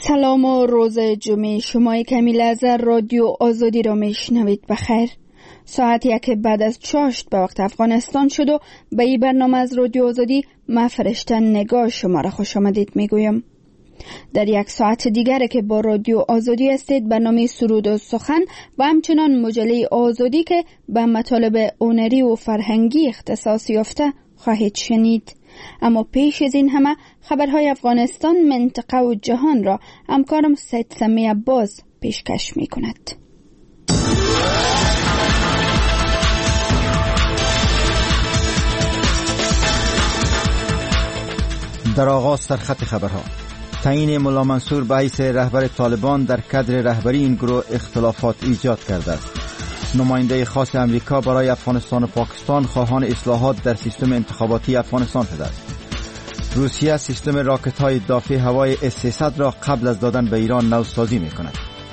سلام و روز جمعه شما کمیل از رادیو آزادی را میشنوید. بخیر. ساعت 1 بعد از چاشت به وقت افغانستان شد و به این برنامه از رادیو آزادی من فرشته نگاه شما را خوش آمدید میگویم. در یک ساعت دیگر که با رادیو آزادی هستید برنامه سرود و سخن و همچنان مجله آزادی که به مطالب هنری و فرهنگی اختصاص یافته خواهید شنید. اما پیش از این همه خبرهای افغانستان، منطقه و جهان را همکارم سید سمی عباس پیشکش می کند. در آغاز سرخط خبرها: تعیین ملا منصور به حیث رهبر طالبان در کادر رهبری این گروه اختلافات ایجاد کرده است. نماینده خاص امریکا برای افغانستان و پاکستان خواهان اصلاحات در سیستم انتخاباتی افغانستان شده است. روسیه سیستم راکت‌های دافع هوای S-300 را قبل از دادن به ایران نوسازی می‌کند.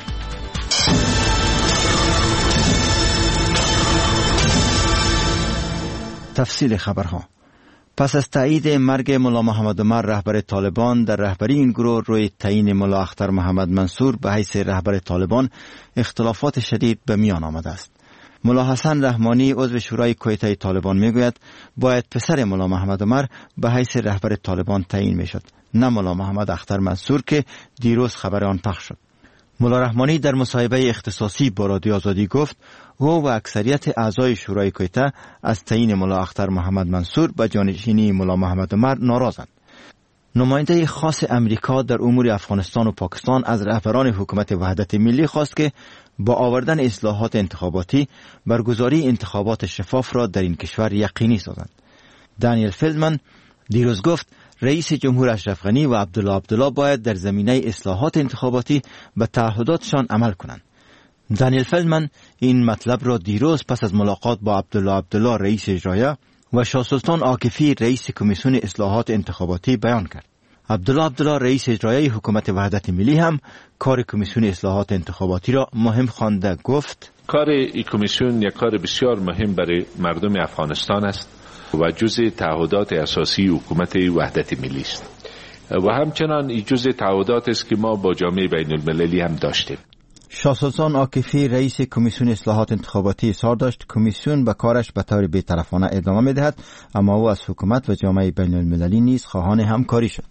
تفصیل خبرها: پس از تایید مرگ ملا محمد عمر رهبر طالبان در رهبری این گروه روی تعیین ملا اختر محمد منصور به حیث رهبر طالبان اختلافات شدید به میان آمده است. ملا حسن رحمانی عضو شورای کویته طالبان میگوید باید پسر ملا محمد عمر به حیث رهبر طالبان تعیین میشد، نه ملا محمد اختر منصور که دیروز خبر آن پخش شد. ملا رحمانی در مصاحبه اختصاصی با رادیو آزادی گفت او و اکثریت اعضای شورای کویته از تعیین ملا اختر محمد منصور به جانشینی ملا محمد عمر ناراضند. نماینده خاص امریکا در امور افغانستان و پاکستان از رهبران حکومت وحدت ملی خواست که با آوردن اصلاحات انتخاباتی برگزاری انتخابات شفاف را در این کشور یقینی سازند. دانیل فیلدمن دیروز گفت رئیس جمهور اشرف غنی و عبدالله باید در زمینه اصلاحات انتخاباتی به تعهداتشان عمل کنند. دانیل فیلدمن این مطلب را دیروز پس از ملاقات با عبدالله رئیس اجرایی و شاه سلطان عاکفی رئیس کمیسیون اصلاحات انتخاباتی بیان کرد. عبدالله رئیس اجرایی حکومت وحدت ملی هم کار کمیسیون اصلاحات انتخاباتی را مهم خوانده گفت کار این کمیسیون یک کار بسیار مهم برای مردم افغانستان است و جزء تعهدات اساسی حکومت وحدت ملی است و همچنان این جزء تعهدات است که ما با جامعه بین المللی هم داشتیم. شاه سلطان عاکفی رئیس کمیسیون اصلاحات انتخاباتی اظهار داشت کمیسیون به کارش به طور بی‌طرفانه ادامه می‌دهد، اما او از حکومت و جامعه بین المللی نیز خواهان همکاری شد.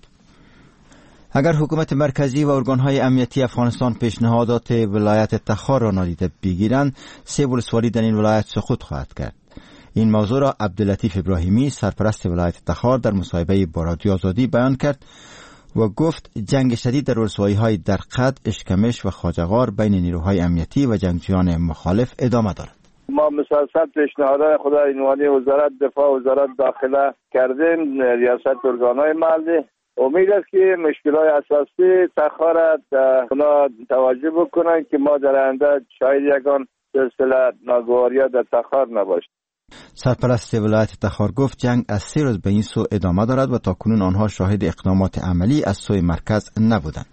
اگر حکومت مرکزی و ارگان‌های امنیتی افغانستان پیشنهادات ولایت تخار را نادیده بگیرند، 3 ولسوالی در این ولایت سقوط خواهد کرد. این موضوع را عبداللطیف ابراهیمی سرپرست ولایت تخار در مصاحبه با رادیو آزادی بیان کرد و گفت جنگ شدید در ولسوالی‌های درقد، اشکمش و خواجه‌غار بین نیروهای امنیتی و جنگجویان مخالف ادامه دارد. ما مسلسل پیشنهادات خود عنوانی وزارت دفاع و وزارت داخله کردیم، ریاست ارگان‌های محلی. امید است که مشکلات اساسی تخار اونا توجه بکنن که ما در آینده شاید یگان سلسله ناگواریا در تخار نباشد. سرپرست ولایت تخار گفت جنگ از 3 روز به این سو ادامه دارد و تاکنون آنها شاهد اقدامات عملی از سوی مرکز نبودند.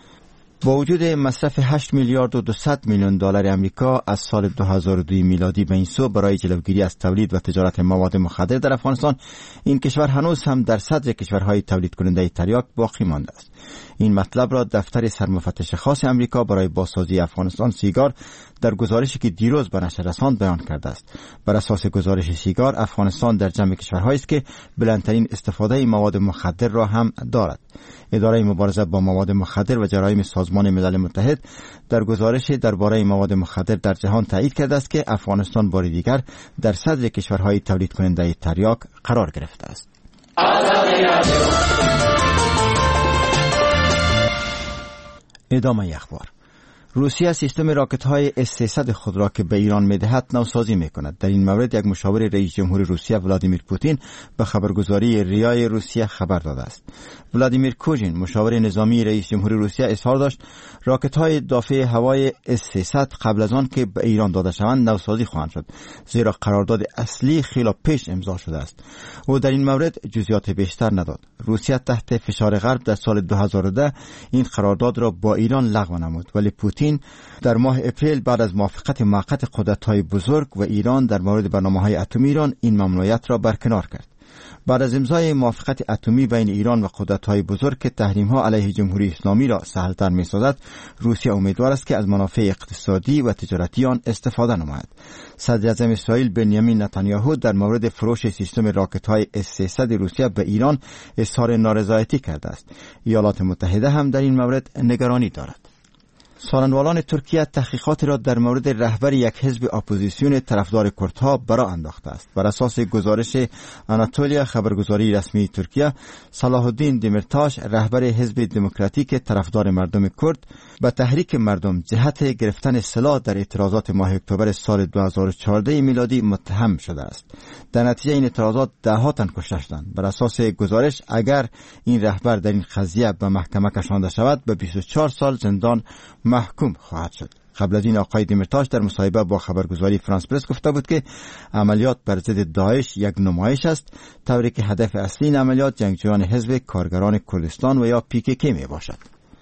با وجود مصرف 8 میلیارد و 200 میلیون دلار آمریکا از سال 2002 میلادی به این سو برای جلوگیری از تولید و تجارت مواد مخدر در افغانستان، این کشور هنوز هم در صدر کشورهای تولید کننده تریاک باقی مانده است. این مطلب را دفتر سرمفتش خاص امریکا برای بازسازی افغانستان سیگار در گزارشی که دیروز به نشر رساند بیان کرده است. بر اساس گزارش سیگار، افغانستان در جمع کشورهایی است که بلندترین استفاده مواد مخدر را هم دارد. اداره مبارزه با مواد مخدر و جرایم سازمان ملل متحد در گزارش درباره مواد مخدر در جهان تایید کرده است که افغانستان بار دیگر در صدر کشورهای تولید کننده تریاک قرار گرفته است. ادامه اخبار: روسیه سیستم راکت‌های S-300 خود را که به ایران می‌دهد نوسازی می‌کند. در این مورد یک مشاور رئیس جمهور روسیه ولادیمیر پوتین به خبرگزاری ریای روسیه خبر داده است. ولادیمیر کوژین مشاور نظامی رئیس جمهور روسیه اظهار داشت راکت‌های دافع هوای S-300 قبل از آن که به ایران داده شوند نوسازی خواهند شد، زیرا قرارداد اصلی خیلی پیش امضا شده است. او در این مورد جزئیات بیشتر نداد. روسیه تحت فشار غرب در سال 2010 این قرارداد را با ایران لغو نمود، ولی پوتین در ماه اپریل بعد از موافقت موقت قدرت‌های بزرگ و ایران در مورد برنامه‌های اتمی ایران این ممنوعیت را برکنار کرد. بعد از امضای موافقت اتمی بین ایران و قدرت‌های بزرگ که تحریم‌ها علیه جمهوری اسلامی را سهل‌تر می‌سازد، روسیه امیدوار است که از منافع اقتصادی و تجارتی آن استفاده نماید. صدر اعظم اسرائیل بنیامین نتانیاهو در مورد فروش سیستم راکت‌های اس-300 روسیه به ایران اظهار نارضایتی کرده است. ایالات متحده هم در این مورد نگرانی دارد. سخنوالان ترکیه تحقیقات را در مورد رهبر یک حزب اپوزیسیون طرفدار کردها برا انداخته است. بر اساس گزارش آناتولیا خبرگزاری رسمی ترکیه، صلاح الدین دمرتاش رهبر حزب دموکراتیک طرفدار مردم کرد به تحریک مردم جهت گرفتن سلاح در اعتراضات ماه اکتبر سال 2014 میلادی متهم شده است. در نتیجه این اعتراضات ده‌ها تن کشته شدند. بر اساس گزارش اگر این رهبر در این قضیه به محکمه کشانده شود به 24 سال زندان محکوم خواهد شد. قبل از این آقای دمرتاش در مصاحبه با خبرگزاری فرانس پرس گفته بود که عملیات بر ضد داعش یک نمایش است، طوری که هدف اصلی این عملیات جنگجویان حزب کارگران کردستان و یا PKK می باشد.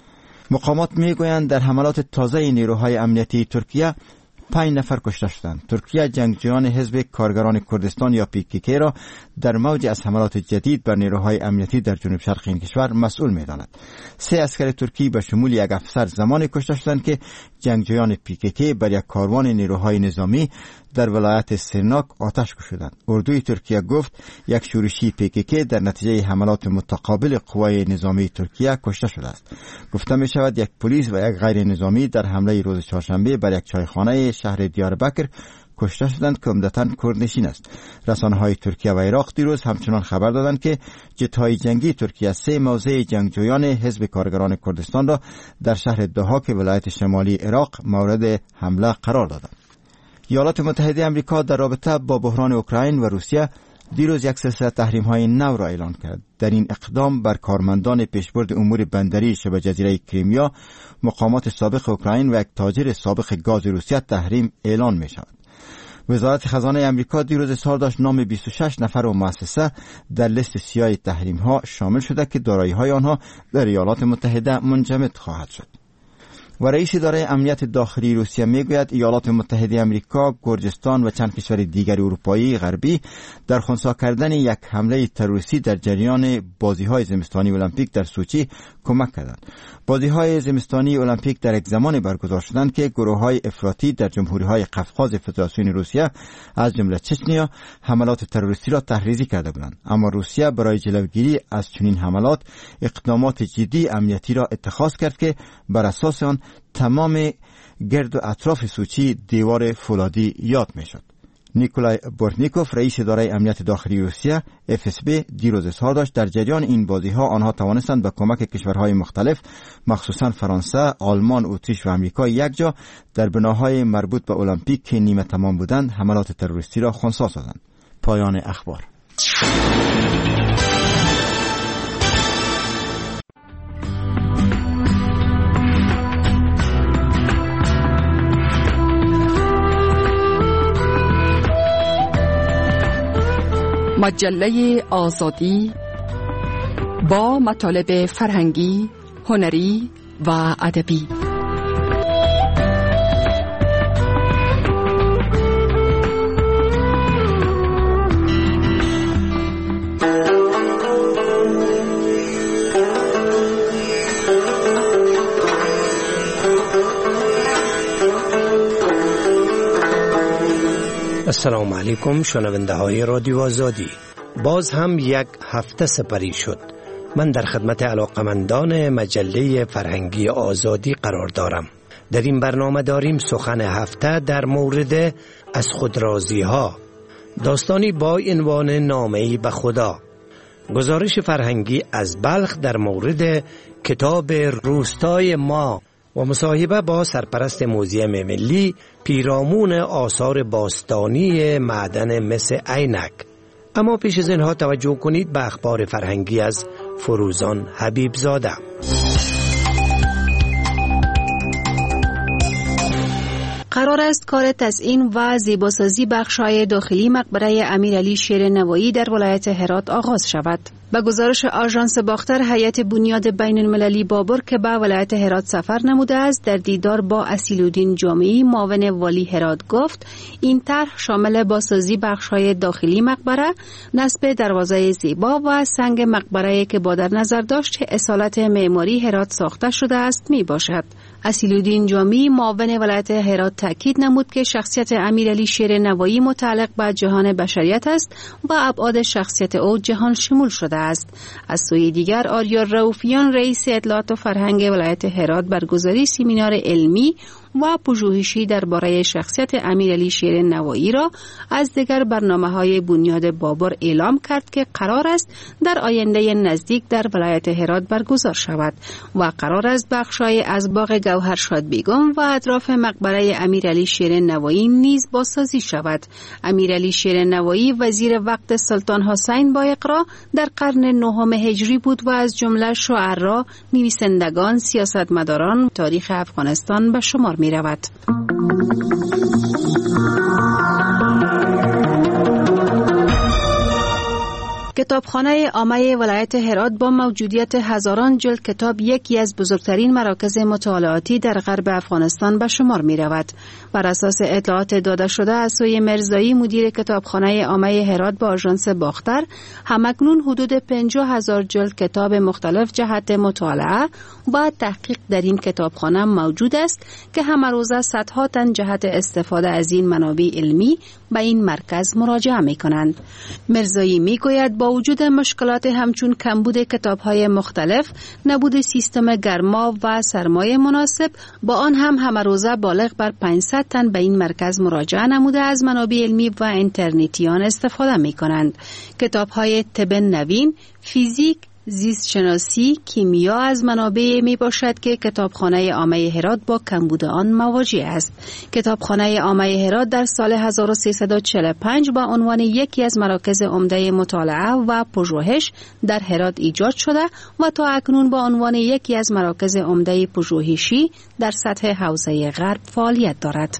مقامات می گویند در حملات تازه نیروهای امنیتی ترکیه 5 نفر کشته شدند. ترکیه جنگجویان حزب کارگران کردستان یا PKK را در موج از حملات جدید بر نیروهای امنیتی در جنوب شرق این کشور مسئول می داند. 3 عسکر ترکی به شمول یک افسر زمانی کشته شدند که جنگجویان PKK بر یک کاروان نیروهای نظامی در ولایت سرناک آتش کشیدند. اردوی ترکیه گفت یک شورشی PKK در نتیجه حملات متقابل قوای نظامی ترکیه کشته شده است. گفته می شود یک پلیس و یک غیر نظامی در حمله روز چهارشنبه بر یک چایخانه شهر دیاربکر کشته شدند که عمدتاً کردنشین است. رسانه‌های ترکیه و عراق دیروز همچنان خبر دادند که جت‌های جنگی ترکیه 3 موضع جنگجویان حزب کارگران کردستان را در شهر دهاک ولایت شمالی عراق مورد حمله قرار دادند. ایالات متحده آمریکا در رابطه با بحران اوکراین و روسیه دیروز یک سلسله تحریم‌های نو را اعلان کرد. در این اقدام بر کارمندان پیشبرد امور بندری شبه جزیره کریمیا، مقامات سابق اوکراین و یک تاجر سابق گاز روسیه تحریم اعلان می شود. وزارت خزانه آمریکا دیروز اظهار داشت نام 26 نفر و مؤسسه در لیست سیاه تحریم‌ها شامل شده که دارایی‌های آنها در ایالات متحده منجمد خواهد شد. و رئیس اداره امنیت داخلی روسیه میگوید ایالات متحده آمریکا، گرجستان و چند کشور دیگر اروپایی غربی در خنثی کردن یک حمله تروریستی در جریان بازی‌های زمستانی المپیک در سوچی کمک کردند. بازی‌های زمستانی المپیک در یک زمان برگزار شدند که گروه‌های افراطی در جمهوری‌های قفقاز فدراسیون روسیه از جمله چچنیا حملات تروریستی را تحریزی کرده بودند، اما روسیه برای جلوگیری از چنین حملات اقدامات جدی امنیتی را اتخاذ کرد که بر اساس آن تمام گرد و اطراف سوچی دیوار فولادی یاد می شد. نیکولای بورتنیکوف رئیس اداره امنیت داخلی روسیه FSB دیروز اظهار داشت در جریان این بازی ها آنها توانستند با کمک کشورهای مختلف مخصوصا فرانسه، آلمان، اتریش و آمریکا یک جا در بناهای مربوط به المپیک که نیمه تمام بودند حملات تروریستی را خنثی سازند. پایان اخبار. مجله آزادی با مطالب فرهنگی، هنری و ادبی. السلام علیکم شنونده های رادیو آزادی. باز هم یک هفته سپری شد. من در خدمت علاقمندان مجله فرهنگی آزادی قرار دارم. در این برنامه داریم سخن هفته در مورد از خودرازی ها، داستانی با عنوان نامه‌ای به خدا، گزارش فرهنگی از بلخ در مورد کتاب روستای ما و مصاحبه با سرپرست موزیم ملی پیرامون آثار باستانی معدن مس عینک. اما پیش از اینها توجه کنید به اخبار فرهنگی از فروزان حبیب زاده. قرار است کار تزیین و زیباسازی بخش‌های داخلی مقبره امیرعلی شیرنوایی در ولایت هرات آغاز شود. به گزارش آژانس باختر، هیئت بنیاد بین المللی بابر که به ولایت هرات سفر نموده است در دیدار با اصیل‌الدین جامعی معاون والی هرات گفت این طرح شامل بازسازی بخش‌های داخلی مقبره، نصب دروازه زیبا و سنگ مقبره که با در نظر داشت اصالت معماری هرات ساخته شده است می باشد. اصیل‌الدین جامعی معاون ولایت هرات تاکید نمود که شخصیت امیرعلی شیرنوایی متعلق به جهان بشریت است و ابعاد شخصیت او جهان شمول شده است. از سوی دیگر آریا رؤوفیان رئیس اطلاعات و فرهنگ ولایت هرات برگزاری سمینار علمی و پژوهشی درباره شخصیت امیرعلی شیرنوایی را از دیگر برنامه‌های بنیاد بابر اعلام کرد که قرار است در آینده نزدیک در ولایت هرات برگزار شود و قرار است بخش‌های از باغ گوهرشاد بیگم و اطراف مقبره امیرعلی شیرنوایی نیز بازسازی شود. امیرعلی شیرنوایی وزیر وقت سلطان حسین بایقرا در قرن نهم هجری بود و از جمله شاعران، نویسندگان، سیاستمداران تاریخ افغانستان به شمار می رود. کتابخانه عامه ولایت هرات با موجودیت هزاران جلد کتاب یکی از بزرگترین مراکز مطالعاتی در غرب افغانستان به شمار می رود. بر اساس اطلاعات داده شده از سوی مرزایی مدیر کتابخانه عامه هرات با آژانس باختر، همکنون حدود 50,000 جلد کتاب مختلف جهت مطالعه و تحقیق در این کتابخانه موجود است که همه روزه صدها تن جهت استفاده از این منابع علمی به این مرکز مراجعه می کنند. مرزایی می گوید با وجود مشکلات همچون کمبود کتاب‌های مختلف، نبود سیستم گرما و سرمایه مناسب، با آن هم همه روزه بالغ بر 500 تن به این مرکز مراجعه نموده از منابع علمی و اینترنتیان استفاده می کنند. کتاب‌های طب نوین، فیزیک، زیست شناسی، کیمیا از منابع می باشد که کتابخانه عامه هرات با کمبود آن مواجه است. کتابخانه عامه هرات در سال 1345 با عنوان یکی از مراکز عمده مطالعه و پژوهش در هرات ایجاد شده و تا اکنون با عنوان یکی از مراکز عمده پژوهشی در سطح حوزه غرب فعالیت دارد.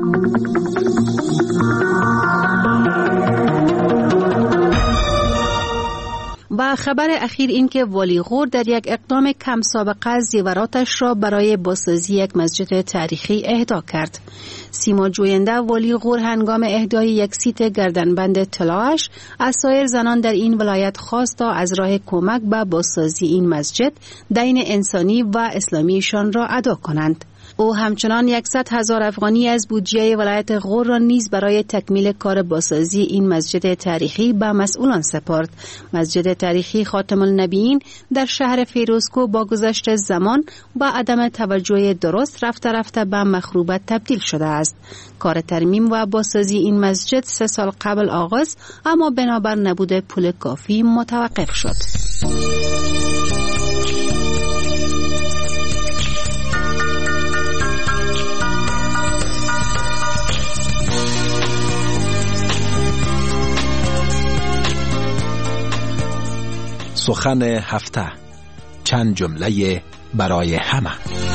و خبر اخیر این که والی غور در یک اقدام کم سابقه زیوراتش را برای بازسازی یک مسجد تاریخی اهدا کرد. سیما جوینده والی غور هنگام اهدای یک سیت گردنبند طلاش از سایر زنان در این ولایت خواست تا از راه کمک به بازسازی این مسجد دین انسانی و اسلامیشان را ادا کنند. او همچنان 100,000 افغانی از بودجه ولایت غور را نیز برای تکمیل کار بازسازی این مسجد تاریخی به مسئولان سپرد. مسجد تاریخی خاتم النبیین در شهر فیروزکوه با گذشت زمان و عدم توجه درست رفته به مخروبه تبدیل شده است. کار ترمیم و بازسازی این مسجد 3 سال قبل آغاز، اما بنابر نبود پول کافی متوقف شد. سخن هفته، چند جمله برای همه.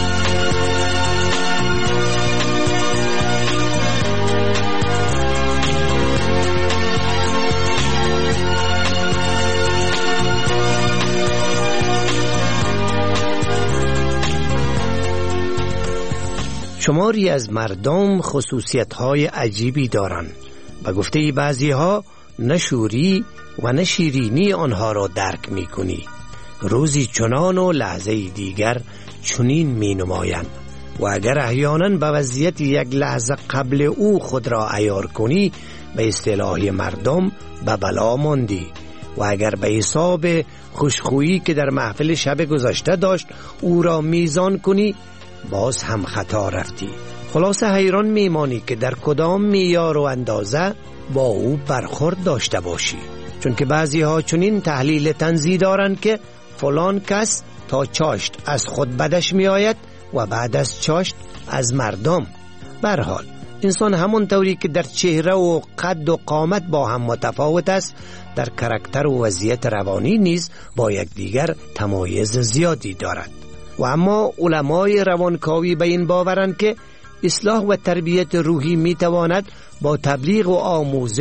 شماری از مردم خصوصیت‌های عجیبی دارند. به گفته بعضی‌ها نشوری و نه شیرینی آنها را درک می کنی. روزی چنان و لحظه دیگر چنین می نمایند و اگر احیانا به وضعیت یک لحظه قبل او خود را عیار کنی، به اصطلاح مردم به بلا ماندی و اگر به حساب خوشخویی که در محفل شب گذشته داشت او را میزان کنی، باز هم خطا رفتی. خلاصه حیران میمانی که در کدام معیار و اندازه با او برخورد داشته باشی. چون که بعضی ها چنین تحلیل طنزی دارند که فلان کس تا چاشت از خود بدش می آید و بعد از چاشت از مردم. برحال انسان همون طوری که در چهره و قد و قامت با هم متفاوت است، در کاراکتر و وضعیت روانی نیز با یکدیگر تمایز زیادی دارد. و اما علمای روانکاوی به این باورند که اصلاح و تربیت روحی می تواند با تبلیغ و آموزش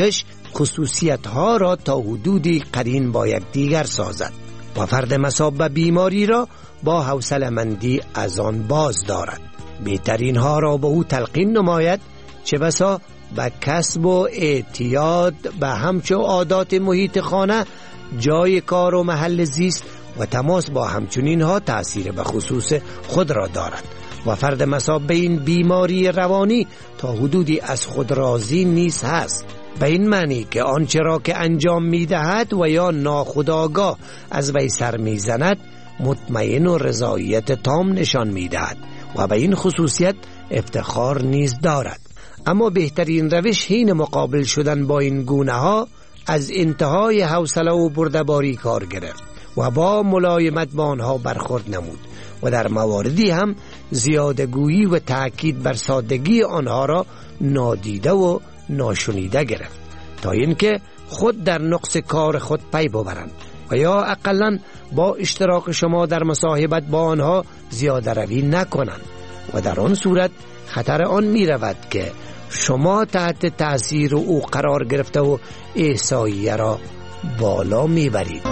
خصوصیت ها را تا حدودی قرین با یکدیگر سازد و فرد مصاب به بیماری را با حوصله‌مندی از آن باز دارد. بهترین ها را به او تلقین نماید، چه بسا به کسب و اعتیاد به همچو عادات محیط خانه، جای کار و محل زیست و تماس با همچنین ها تأثیر به خصوص خود را دارد و فرد مصاب به این بیماری روانی تا حدودی از خود راضی نیست هست، به این معنی که آنچه را که انجام می‌دهد و یا ناخودآگاه از وی سر می‌زند مطمئن و رضایت تام نشان می‌دهد و به این خصوصیت افتخار نیز دارد. اما بهترین روش حین مقابل شدن با این گونه ها از انتهای حوصله و بردباری کار گرفت و با ملایمت با آنها برخورد نمود و در مواردی هم زیادگویی و تأکید بر سادگی آنها را نادیده و ناشنیده گرفت تا اینکه خود در نقص کار خود پی ببرند و یا اقلاً با اشتراک شما در مصاحبت با آنها زیاده روی نکنند و در آن صورت خطر آن می رود که شما تحت تأثیر او قرار گرفته و احصاییه را بالا می برید.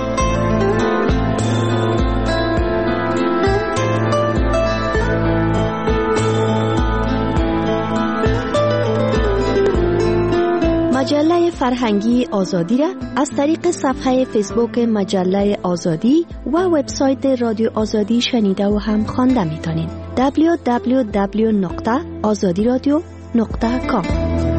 مجله فرهنگی آزادی را از طریق صفحه فیسبوک مجله آزادی و وبسایت رادیو آزادی شنیده و هم خوانده می‌تونید. www.azadiradio.com.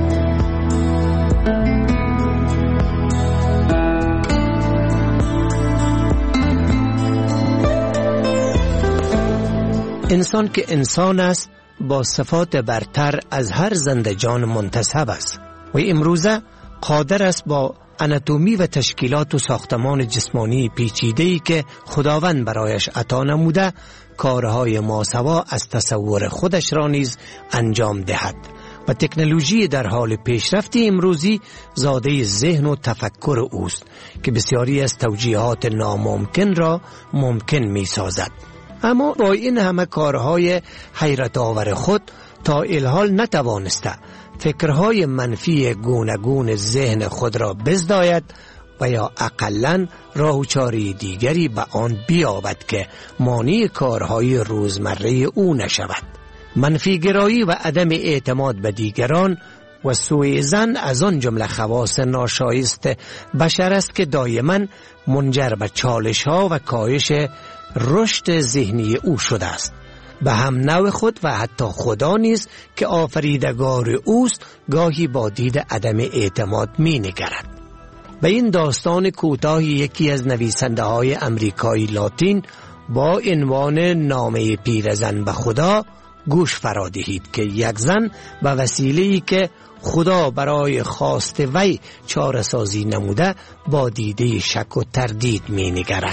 انسان که انسان است با صفات برتر از هر زنده جان منتسب است و امروزه قادر است با اناتومی و تشکیلات و ساختمان جسمانی پیچیده‌ای که خداوند برایش عطا نموده کارهای ماسوا از تصور خودش را نیز انجام دهد و تکنولوژی در حال پیشرفت امروزی زاده ذهن و تفکر اوست که بسیاری از توجیهات ناممکن را ممکن می سازد. اما با این همه کارهای حیرت آور خود تا الحال نتوانسته فکرهای منفی گوناگون ذهن خود را بزداید و یا اقلاً راه و چاره دیگری به آن بیابد که مانع کارهای روزمره او نشود. منفی گرایی و عدم اعتماد به دیگران و سوء ظن از آن جمله خواص ناشایست بشر است که دائما منجر به چالش‌ها و کاهش رشد ذهنی او شده است. به هم نوع خود و حتی خدا نیز که آفریدگار اوست گاهی با دید عدم اعتماد می نگرد. به این داستان کوتاه یکی از نویسنده های امریکایی لاتین با عنوان نامه پیرزن به خدا گوش فرا دهید که یک زن به وسیله‌ای که خدا برای خواست وی چاره سازی نموده با دیده شک و تردید می نگرد.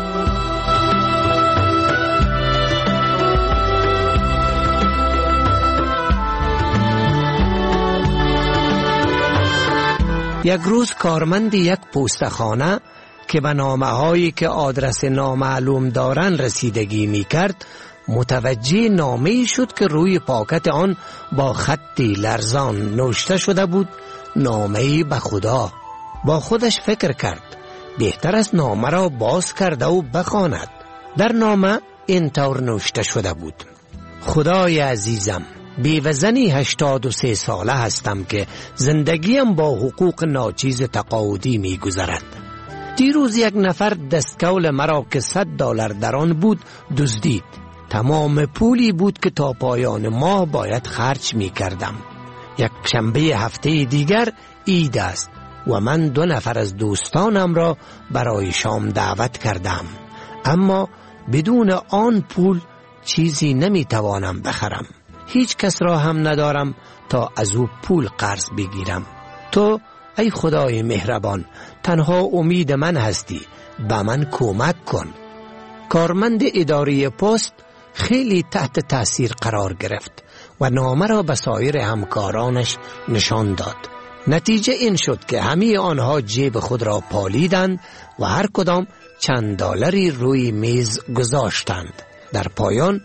یک روز کارمند یک پوستخانه که به نامه‌هایی که آدرس نامعلوم دارند رسیدگی می‌کرد متوجه نامه‌ای شد که روی پاکت آن با خطی لرزان نوشته شده بود نامه‌ای به خدا. با خودش فکر کرد بهتر است نامه را باز کرده و بخواند. در نامه این طور نوشته شده بود: خدای عزیزم، بیوه‌زنی 83 ساله هستم که زندگیم با حقوق ناچیز تقاعدی می گذرد. دیروز یک نفر دستکول مرا که $100 در آن بود دزدید. تمام پولی بود که تا پایان ماه باید خرج می کردم. یک شنبه هفته دیگر عید است و من 2 نفر از دوستانم را برای شام دعوت کردم، اما بدون آن پول چیزی نمی توانم بخرم. هیچ کس را هم ندارم تا از او پول قرض بگیرم. تو ای خدای مهربان تنها امید من هستی، به من کمک کن. کارمند اداره پست خیلی تحت تأثیر قرار گرفت و نامه را به سایر همکارانش نشان داد. نتیجه این شد که همه آنها جیب خود را پالیدند و هر کدام چند $1 روی میز گذاشتند. در پایان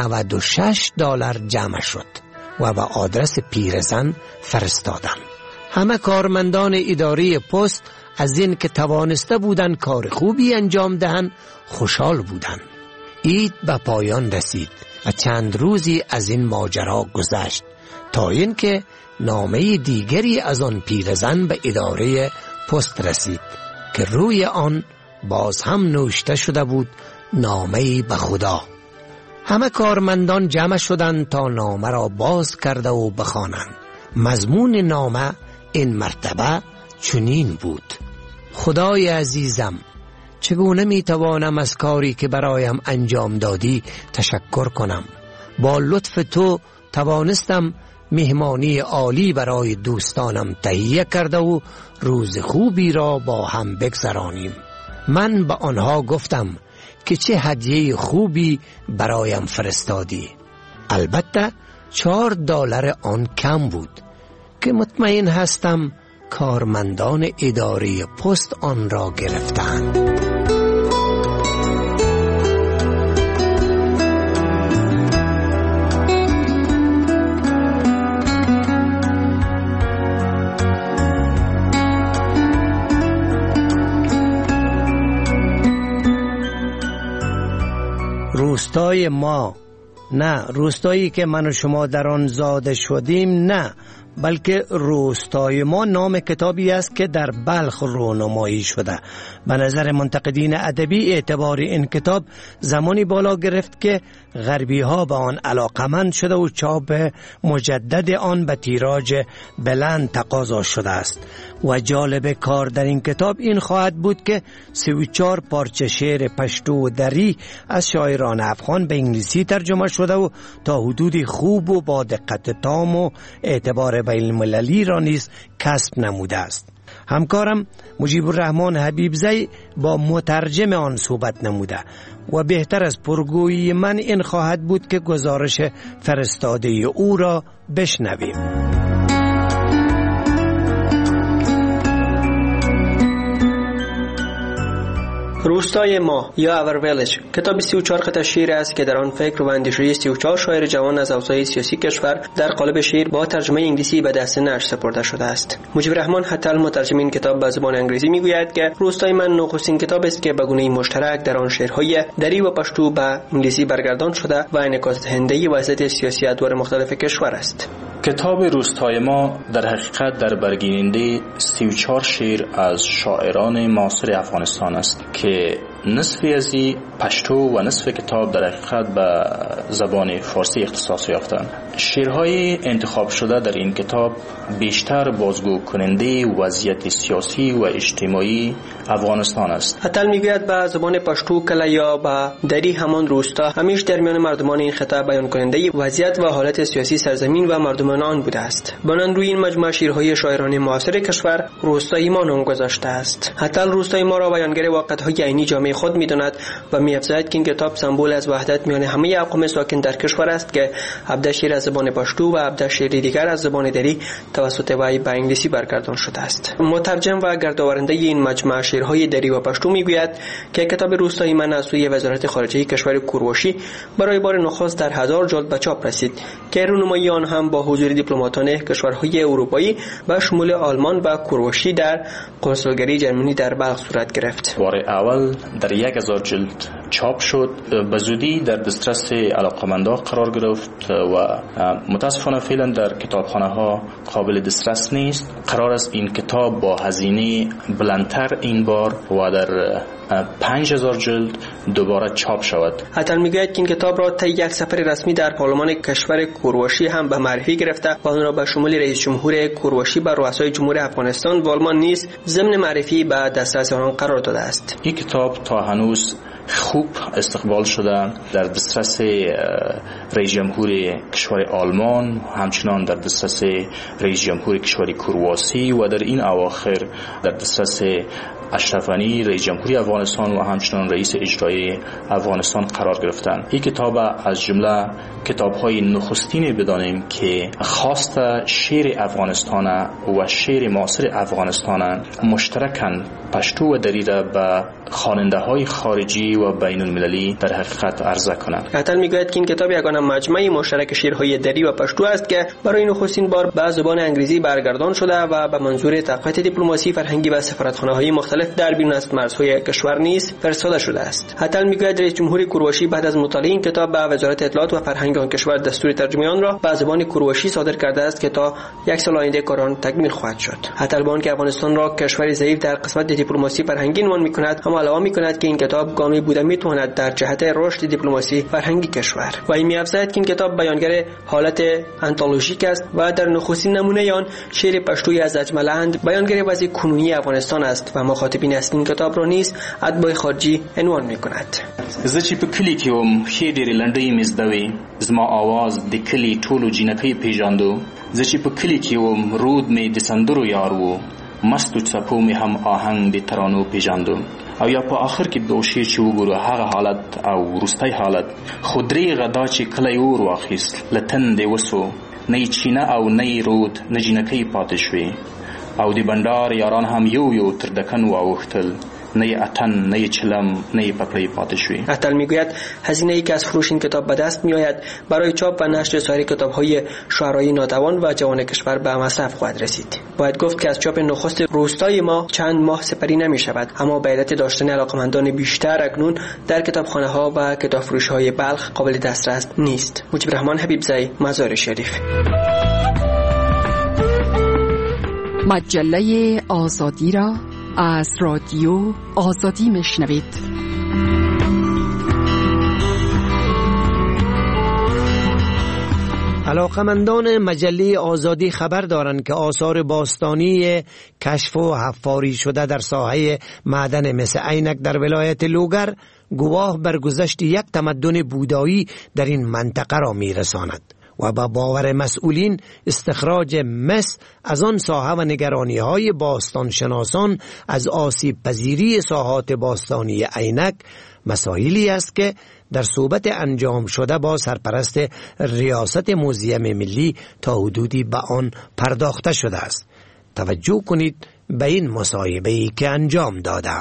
$96 جمع شد و به آدرس پیرزن فرستادند. همه کارمندان اداره پست از این که توانسته بودند کار خوبی انجام دهند خوشحال بودند. عید به پایان رسید و چند روزی از این ماجرا گذشت تا اینکه نامه دیگری از آن پیرزن به اداره پست رسید که روی آن باز هم نوشته شده بود نامه به خدا. همه کارمندان جمع شدند تا نامه را باز کرده و بخوانند. مضمون نامه این مرتبه چنین بود: خدای عزیزم، چگونه می توانم از کاری که برایم انجام دادی تشکر کنم؟ با لطف تو توانستم مهمانی عالی برای دوستانم تهیه کرده و روز خوبی را با هم بگذرانیم. من به آنها گفتم که چه هدیه خوبی برایم فرستادی. البته $4 آن کم بود که مطمئن هستم کارمندان اداره پست آن را گرفتند. روستای ما، نه روستایی که من و شما در آن زاده شدیم، نه، بلکه روستای ما نام کتابی است که در بلخ رونمایی شده. به نظر منتقدین ادبی اعتبار این کتاب زمانی بالا گرفت که غربی ها به آن علاقمند شده و چاپ مجدد آن به تیراژ بلند تقاضا شده است. و جالب کار در این کتاب این خواهد بود که 34 پارچه شعر پشتو و دری از شاعران افغان به انگلیسی ترجمه شده و تا حدودی خوب و با دقت تام و اعتبار بین المللی را نیز کسب نموده است. همکارم مجیب الرحمن حبیبزی با مترجم آن صحبت نموده و بهتر از پرگویی من این خواهد بود که گزارش فرستاده او را بشنویم. روستای ما یا Our Village کتاب 34 قطعه شعر است که در آن فکر و اندیشه 34 شاعر جوان از اوضاع سیاسی کشور در قالب شعر با ترجمه انگلیسی به دست نشر سپرده شده است. مجیب الرحمن حتی مترجم این کتاب به زبان انگلیسی میگوید که روستای من نخستین کتاب است که به گونه مشترک در آن شعرهای دری و پشتو به انگلیسی برگردان شده و انعکاس دهنده وضعیت سیاسی ادوار مختلف کشور است. کتاب روستای ما در حقیقت در برگیرنده 34 شعر از شاعران معاصر افغانستان است که نصفی از پشتو و نصف کتاب در حقیقت به زبان فارسی اختصاص یافتند. شعرهای انتخاب شده در این کتاب بیشتر بازگو کننده وضعیت سیاسی و اجتماعی افغانستان است. حتی میگوید به زبان پشتو کله یا به دری همان روستا همیشه در میان مردمان این خطه بیان کننده وضعیت و حالت سیاسی سرزمین و مردمان آن بوده است. بنان روی این مجموعه شعرهای شاعران معاصر کشور روستای ما نام گذاشته است. حتی روستای ما را بیانگر واقعیت‌های عینی جامعه خود می‌داند و می‌افزاید که این کتاب سمبل از وحدت میان همه اقوام ساکن در کشور است که 17 شعر از زبان پشتو و 17 شعر دیگر از زبان دری توسط وی به انگلیسی برگردان شده است. مترجم و گردآورنده این مجموعه شعرهای دری و پشتو میگوید که کتاب روستای من از سوی وزارت خارجه کشور کوروشی برای بار نخست در 1000 جلد به چاپ رسید که رونمایی آن هم با حضور دیپلماتان کشورهای اروپایی به شمول آلمان و کوروشی در کنسولگری جرمنی در بلخ صورت گرفت. بار اول در 1000 جلد چاپ شد، به زودی در دسترس علاقمندان قرار گرفت و متاسفانه فعلا در کتابخانه ها قابل دسترس نیست. قرار است این کتاب با هزینه بلندتر این بار و در 5000 جلد دوباره چاپ شود. حتی میگوید که این کتاب را طی یک سفر رسمی در پارلمان کشور کوروشی هم به معرفی گرفته و آن را به شمول رئیس جمهور کوروشی و رؤسای جمهور افغانستان و آلمان نیز ضمن معرفی به دسترس آنان قرار داده است. این کتاب تا هنوز خوب استقبال شده در دسترس رئیس جمهور کشور آلمان، همچنان در دسترس رئیس جمهور کشور کرواسی و در این اواخر در دسترس اشرف غنی رئیس جمهوری افغانستان و همچنان رئیس اجرایی افغانستان قرار گرفتند. این کتاب از جمله کتاب‌های نخستین بدانیم که خواست شعر افغانستان و شعر معاصر افغانستان مشترکاً پشتو و دری را به خواننده های خارجی و بین المللی در حقیقت عرضه کنند. اتل میگوید که این کتاب یگانه مجمع مشترک شعرهای دری و پشتو است که برای نخستین بار به زبان انگلیسی برگردان شده و به منظور تقویت دیپلماسی فرهنگی و سفارتخانه‌های مختلف در بیرون از مرزهای کشور نیز فرستاده شده است. اتل میگوید رئیس جمهور کرواشی بعد از مطالعه این کتاب به وزارت اطلاعات و فرهنگ آن کشور دستور ترجمه آن را به زبان کرواشی صادر کرده است که تا یک سال آینده کار آن تکمیل خواهد شد. اتل با آنکه افغانستان را کشوری ضعیف در قسمت دیپلماسی فرهنگی عنوان می‌کند، اما علاوه می‌کند که این کتاب گامی بوده می‌تواند در جهت رشد دیپلماسی فرهنگی کشور و این می‌افزاید که این کتاب بیانگر حالت انتولوژیک است و در نخستین نمونه آن شعر پشتویی از اجملند بیانگر وضع کنونی افغانستان است و مخاطبین اصلی این کتاب را نیز اتباع خارجی عنوان می‌کند. زه چې په کلی کې وم ښې ډېرې لنډۍ مې زده وې، زما آواز د کلي ټولو جینکۍ پیژاندو. زه چې په کلی کې وم رود مې د سندرو یار و، مستو څپو مې هم آهنګ د ترانو پیژاندو. او یا په آخر کې به شعر چې وګورو هغه حالت او وروستی حالت خو درېغه دا چې کله یې اور واخیست له تندې وسو، نه یې چینه او نه یې رود نه جینکۍ پاتې شوې، او د بنډار یاران هم یو یو تر دکن واوښتل، نه اتن نه چلم نه پپړی پاتې شوی. اتل میگوید هزینه‌ای که از فروش این کتاب به دست میآید برای چاپ و نشر سایر کتاب‌های شعرای ناتوان و جوان کشور به مصرف خواهد رسید. باید گفت که از چاپ نخست روستای ما چند ماه سپری نمی شود، اما به علت داشتن علاقمندان بیشتر اکنون در کتابخانه‌ها و کتابفروش‌های بلخ قابل دسترس نیست. مجیب الرحمن حبیبزی، مزار شریف. مجله آزادی را از رادیو آزادی میشنوید. علاقمندان مجله آزادی خبر دارند که آثار باستانی کشف و حفاری شده در ساحه معدن مس عینک در ولایت لوگر گواه بر گذشت یک تمدن بودایی در این منطقه را میرساند و با باور مسئولین استخراج مس از آن ساحه و نگرانی‌های باستانشناسان از آسیب پذیری ساحات باستانی عینک مسائلی است که در صحبت انجام شده با سرپرست ریاست موزیم ملی تا حدودی به آن پرداخته شده است. توجه کنید به این مصاحبه‌ای که انجام دادم.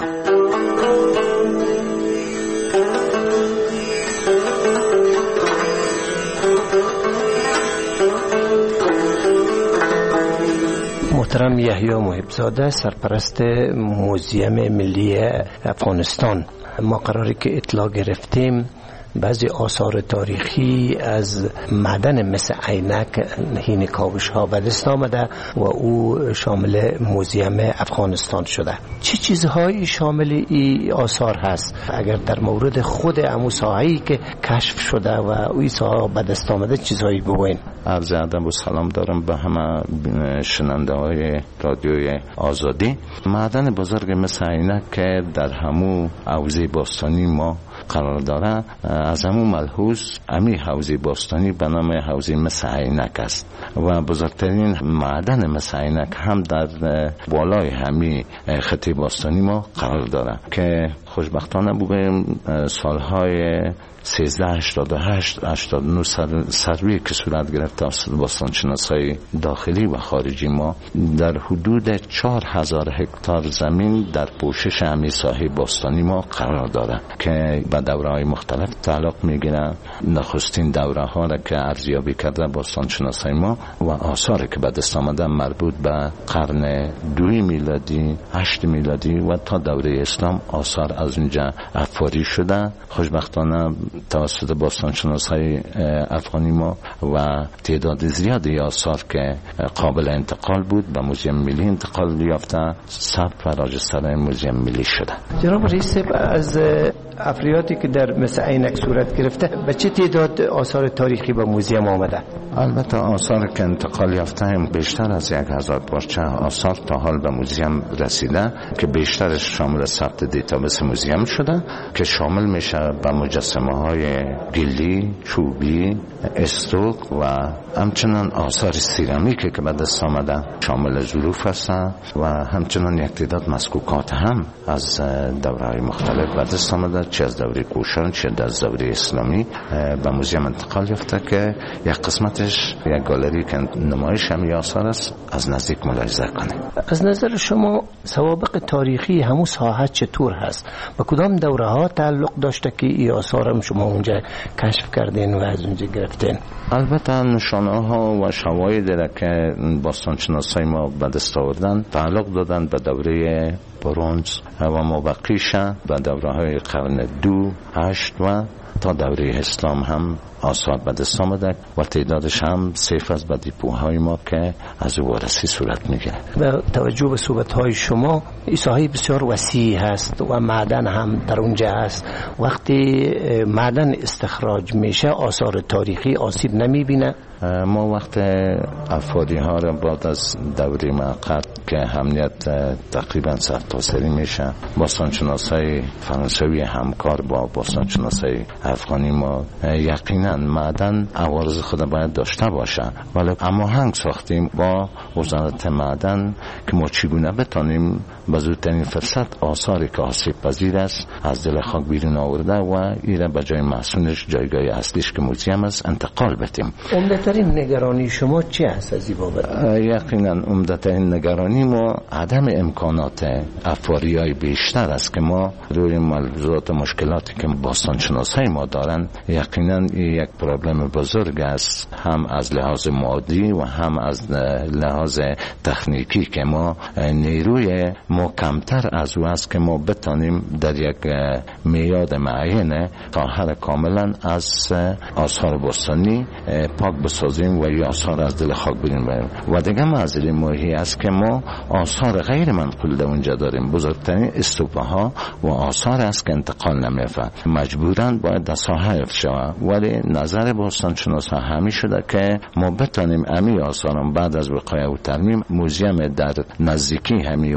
محترم یحیی محبزاده، سرپرست موزیم ملی افغانستان، ما قراره که اطلاع گرفتیم بعضی آثار تاریخی از معدن مس عینک حین کاوش ها به دست آمده و او شامل موزیم افغانستان شده. چه چیزهایی شامل این آثار هست؟ اگر در مورد خود امو ساحه‌ای که کشف شده و اوی ساحه به دست آمده چیزهایی بگوین. عرض ادب و سلام دارم به همه شنونده های رادیوی آزادی. معدن بزرگ مس عینک که در همو حوزه باستانی ما قرار داره، از همون ملحوظ امی حوزه باستانی به نام حوزه مس عینک است و بزرگترین معدن مس عینک هم در بالای همی خطه باستانی ما قرار داره که خوشبختانه بگویم سالهای 1388-89 سروی که صورت گرفت باستانشناسای داخلی و خارجی ما در حدود 4000 هکتار زمین در پوشش همین ساحه باستانی ما قرار داره که به دوره‌های مختلف تعلق میگیره. نخستین دوره‌ها را که ارزیابی کرده باستانشناسای ما و آثاری که به دست آمده مربوط به قرن 2 میلادی، 8 میلادی و تا دوره اسلام آثار از اونجا حفاری شده. خوشبختانه توسط باستانشناسای افغانی ما و تعداد زیادی آثار که قابل انتقال بود به موزیم ملی انتقال یافته، ثبت و راجستر موزیم ملی شده. جناب رئیس، از افریاتی که در مس عینک صورت گرفته به چه تعداد آثار تاریخی به موزیم آمده؟ البته آثار که انتقال یافته هم بیشتر از 1000 پارچه آثار تا حال به موزیم رسیده که بیشترش شامل ثبت دیتابیس موزیم شده که شامل میشه به مجسمه های گلی، چوبی، استوک و همچنان آثار سیرامیکی که به دست آمده شامل ظروف هستند و همچنان یک تعداد مسکوکات هم از دوره‌های مختلف به دست آمده چه از دوره کوشان چه از دوره اسلامی به موزیم انتقال یافته که یک قسمتش یک گالری که نمایش همین آثار است از نزدیک ملاحظه کنه. از نظر شما سوابق تاریخی همون ساحت چطور هست؟ به کدام دوره ها تعلق داشته که این آثار هم شما اونجا کشف کردین و از اونجا گرفتین؟ البته نشانه ها و شواهدی را که باستانشناسای ما به دست آوردن تعلق دادن به دوره برنز و مابقیش، به دوره های قرن 2 8 و تا دوره اسلام هم آثار به دست آمده و تعدادش هم صرف از به دیپوهای ما که از او وارسی صورت میگیره. به توجه به صحبت‌های شما این ساحه بسیار وسیع هست و معدن هم در اونجا هست. وقتی معدن استخراج میشه آثار تاریخی آسیب نمیبینه؟ ما وقت افادی ها را بعد از دوره موقت که امنیت تقریبا سرتاسری میشه، باستانشناسای فرانسوی همکار با باستانشناسای افغانی ما یقینا معدن عوارض خود باید داشته باشه، ولی اما هنگ ساختیم با وزارت معدن که ما چگونه بتانیم به زودترین فرصت آثاری که آسیب پذیر است از دل خاک بیرون آورده و ایره به جای محسونش جایگاه اصلیش که موزیم است انتقال بدیم. عمدترین نگرانی شما چی هست از این بابت؟ یقینا عمدترین نگرانی ما عدم امکانات افاریای بیشتر است که ما روی ملحوظات مشکلاتی که باستانشناسای ما دارن یقینا یک پرابلم بزرگ است، هم از لحاظ مادی و هم از لحاظ تکنیکی که ما نیروی ما کمتر از او است که ما بتانیم در یک میاد معین طاهر کاملا از آثار باستانی پاک بسازیم و یا آثار از دل خاک بریم و دیگه معذری ماهی است که ما آثار غیر منقول در اونجا داریم. بزرگترین استوپه ها و آثار است که انتقال نمیفته، مجبوراً باید در ساحه حفظ شود، ولی نظر باستانشناسا همی شده که ما بتانیم امی آثارم بعد از وقایع و ترمیم موزیم در نزدیکی همی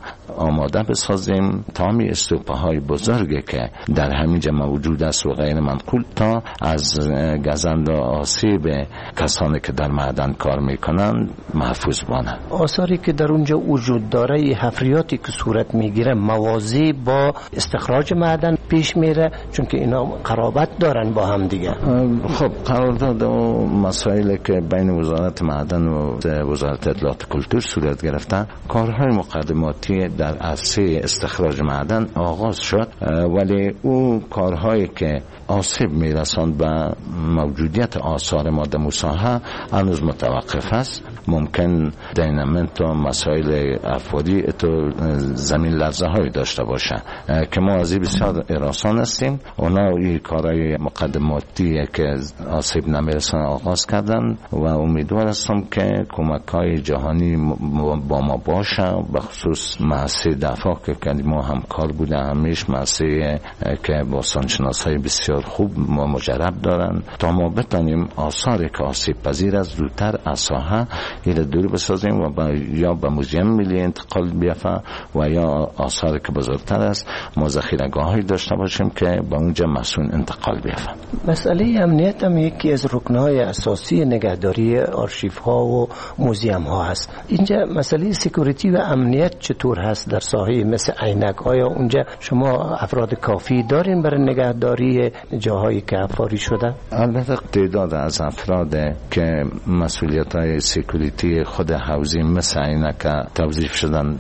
آماده بسازیم تا همی استوپه های بزرگی که در همینجا موجود است و غیر منقول تا از گزند و آسیب کسانی که در معدن کار میکنن محفوظ بانه. آثاری که در اونجا وجود داره، حفریاتی که صورت میگیره موازی با استخراج معدن پیش میره، چون که اینا قرابت دارن با هم دیگه. خب قرارداد و مسائلی که بین وزارت معدن و وزارت اطلاعات کلتور صورت گرفته، کارهای مقدماتی در عرصه استخراج معدن آغاز شد، ولی او کارهایی که آسیب میرساند به موجودیت آثار ما در مساحه هنوز متوقف است. ممکن دینامنت و مسائل افادی تو زمین لرزه های داشته باشه که ما از این بسیار اراسان هستیم. اونا این کارهای مقدماتی که آسیب نمیرسن آغاز کردن و امیدوار هستم که کمک های جهانی با ما باشه، به خصوص مؤسسه دفاع که ما همکار بوده، همیش مؤسسه که باستانشناس های بسیار خوب ما مجرب دارن تا ما بتانیم آثاری که آسیب پذیر از زودتر از ساحه ایره دور بسازیم و یا به موزیم ملی انتقال بیافته و یا آثاری که بزرگتر است ما ذخیره‌گاهی داشته باشیم که به اونجا مسئول انتقال بیافته. مسئله امنیت هم یکی از رکنهای اساسی نگهداری آرشیف ها و موزیم ها هست. اینجا مسئله سکیوریتی و امنیت چطور هست در ساحه مثل عینک؟ آیا اونجا شما افراد کافی دارین برای نگهداری جاهایی که افاری شده؟ البته تعداد از افراد که مسئولیت های سکیوریتی خود حوزه مثل عینک توظیف شدن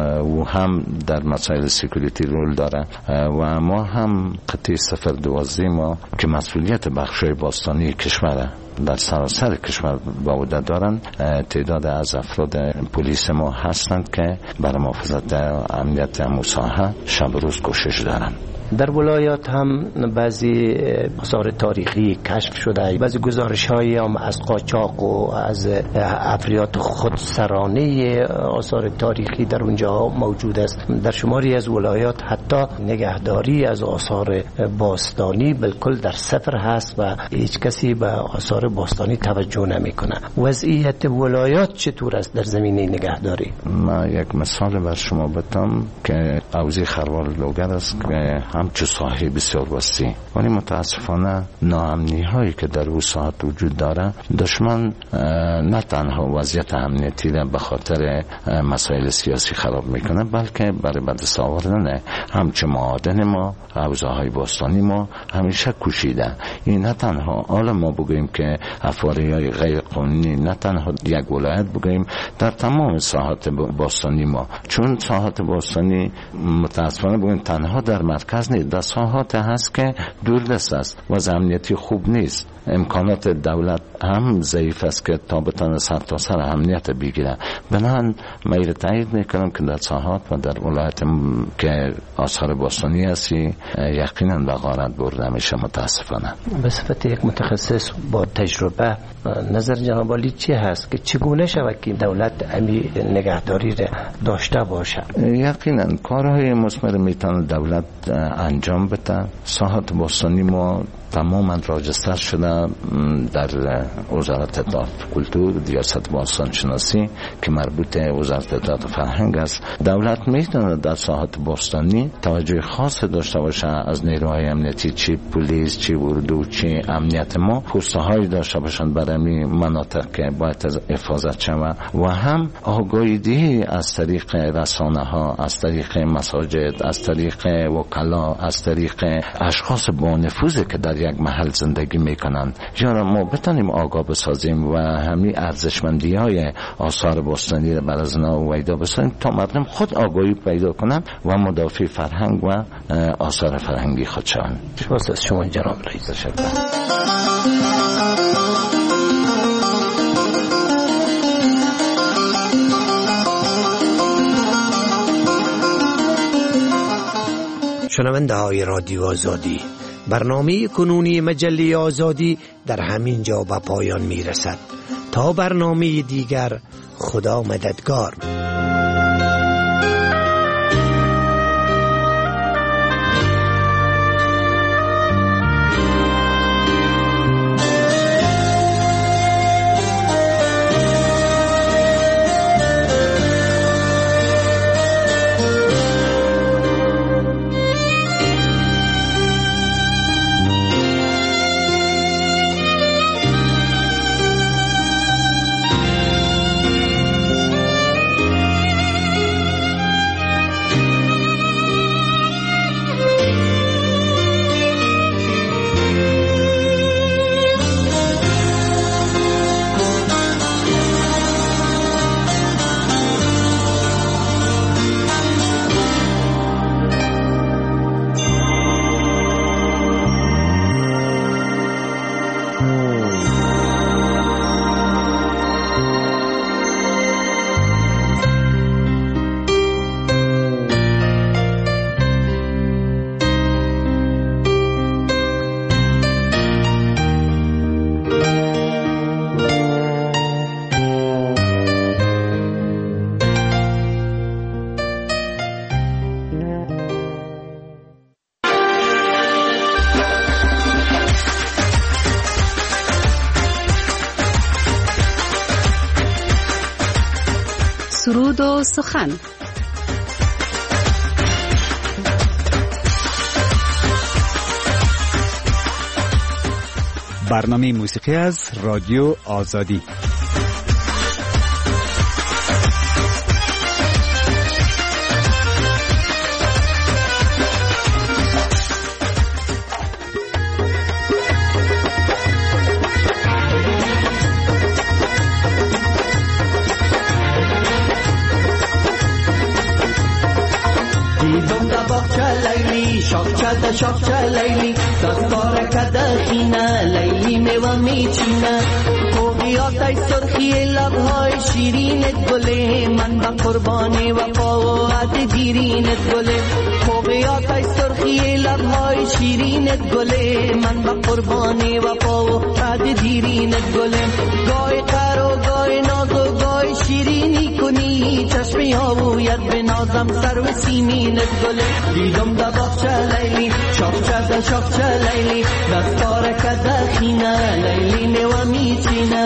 و هم در مسائل سکیوریتی رول داره و ما هم قطعه 012 ما که مسئولیت بخشای باستانی کشور در سراسر کشور باوده دارن، تعداد از افراد پلیس ما هستند که برای محافظت امنیت مساحه شب روز کوشش دارن. در ولایات هم بعضی آثار تاریخی کشف شده، بعضی گزارش‌هایی هم از قاچاق و از افریات خودسرانه آثار تاریخی در اونجا موجود است. در شماری از ولایات حتی نگهداری از آثار باستانی بالکل در صفر هست و هیچ کسی به آثار باستانی توجه نمی‌کنه. وضعیت ولایات چطور است در زمینه نگهداری؟ ما یک مثال بر شما بدم که حوزه خروار لوگر است که همچون ساحه بسیار وسیع، ولی متاسفانه ناامنی هایی که در او ساحت وجود داره، دشمن نه تنها وضعیت امنیتی را به خاطر مسائل سیاسی خراب میکنه، بلکه برای به دست آوردن همچون معادن ما، حوزه‌های باستانی ما همیشه کوشیده. این نه تنها حالا ما بگوییم که افواری‌های غیر قانونی، نه تنها یک ولایت بگوییم، در تمام ساحات باستانی ما، چون ساحات باستانی متاسفانه بگوییم تنها در مرکز نیست، در ساحات هست که دوردست است و امنیتی خوب نیست. امکانات دولت هم ضعیف است که تا بتونه سر تا سر امنیت بگیره. بنابراین من تایید میکنم که در ساحات و در ولایت که آثار باستانی هستی یقینا به غارت برده میشه. متاسفانه به صفت یک متخصص با تجربه، نظر جناب عالی چی هست که چگونه شود که دولت امی نگهداری را داشته باشه؟ یقینا کارهای مثمر میتونه دولت انجام بده. ساحات باستانی ما تماما راجستر شده در وزارت اطلاعات کلتور، ریاست باستان شناسی که مربوط وزارت اطلاعات فرهنگ است. دولت میتونه در ساحات باستانی توجه خاص داشته باشه از نیروهای امنیتی، چی پلیس، چی اردو، چی امنیت ما، پست‌هایی داشته باشند برای مناطق که باید حفاظت شود و هم آگاهی از طریق رسانه ها، از طریق مساجد، از طریق وکلا، از طریق اشخاص با نفوذ که در یک محل زندگی میکنند، یا ما بتانیم آگاه بسازیم و همین ارزشمندی های آثار باستانی را بر از اونا ویدا بسازیم تا مردم خود آگاهی پیدا کنند و مدافع فرهنگ و آثار فرهنگی خود شوند. سپاس از شما جناب رئیس. تشکر. شنونده های رادیو آزادی، برنامه کنونی مجله آزادی در همین جا به پایان می رسد. تا برنامه دیگر، خدا مددگار. سرود و سخن. برنامه موسیقی از رادیو آزادی. شاخچه لیلی دستار کده خینه لیلی میوه میچینه خوبیاتای سرخی لبهای شیرینت گله من با قربانی وفا و عد دیرینت گله خوبیاتای سرخی لبهای شیرینت گله من با قربانی وفا و عد دیرینت گله گای قر و گای ناز و گای شیرینی کنی چشمی ها بوید به نازم سر و سیمینت گله دیدم دا باغچه لیلی شاخچه لیلی دستار کده خینه لیلی میوه میچینه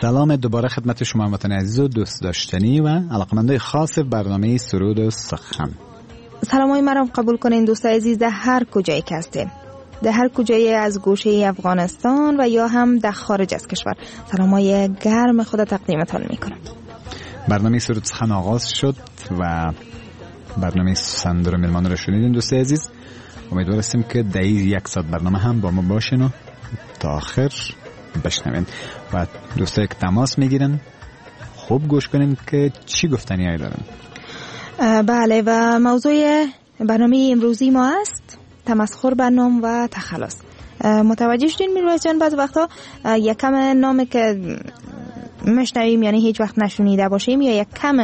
سلام دوباره خدمت شما هموطن عزیز و دوست داشتنی و علاقمندای خاص برنامه سرود و سخن. سلامای مرا قبول کنین دوست عزیز در هر کجایی که هستین، در هر کجایی از گوشه افغانستان و یا هم در خارج از کشور، سلامای گرم خود تقدیمتان میکنم. برنامه سرود سخن آغاز شد و برنامه سندر ملمان رو شنیدین دوست عزیز. امیدوار هستیم که در یک ساعت برنامه هم با ما باشین و تا آخر بشنوین و دوستایی که تماس میگیرن خوب گوش کنین که چی گفتنی هایی دارن. بله، و موضوع برنامه امروزی ما است تمسخر بر نام و تخلص. متوجه شدین میرویس جان بعض وقتا یک کم نامی که مشنویم یعنی هیچ وقت نشونیده باشیم یا یک کم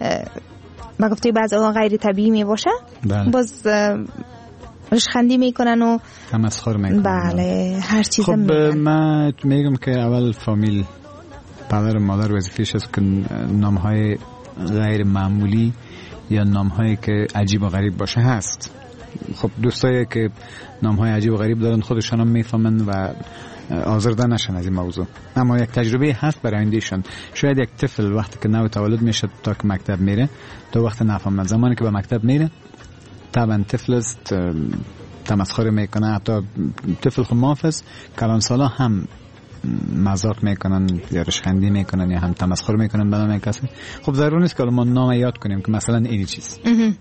با گفته بعض اوقات غیر طبیعی می باشه، باز رشخندی میکنن و تمسخر میکنن. بله، هر چیز خب من میگم که اول فامیل پدر و مادر وظیفه‌اش است که نامهای غیر معمولی یا نامهایی که عجیب و غریب باشه هست. خب دوستایی که نامهای عجیب و غریب دارن خودشان هم میفهمن و آزرده نشن از این موضوع، اما یک تجربه هست برای آیندهشان. شاید یک طفل وقتی که نو تولد میشه تا که مکتب میره تا وقت نفهمه، زمانی که به مکتب میره طبعا طفل است تمسخر میکنه. حتی طفل خود محافظ کلان سالا هم مذاق میکنن یا رشخندی میکنن یا هم تمسخر میکنن به نام کسی. خب ضرور نیست که ما نام یاد کنیم که مثلا اینی چیز،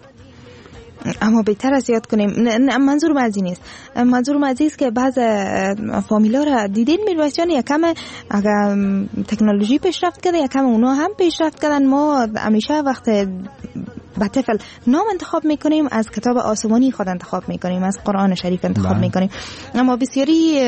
اما بهتر از یاد کنیم. منظورم از این نیست، منظورم از این است که بعض فامیلا را دیدین میرویس جان یکم اگر تکنولوژی پیشرفت کرده یکم اونا هم پیشرفت کردن. ما همیشه وقت با طفل نام انتخاب میکنیم از کتاب آسمانی خود انتخاب میکنیم، از قرآن شریف انتخاب میکنیم، اما بسیاری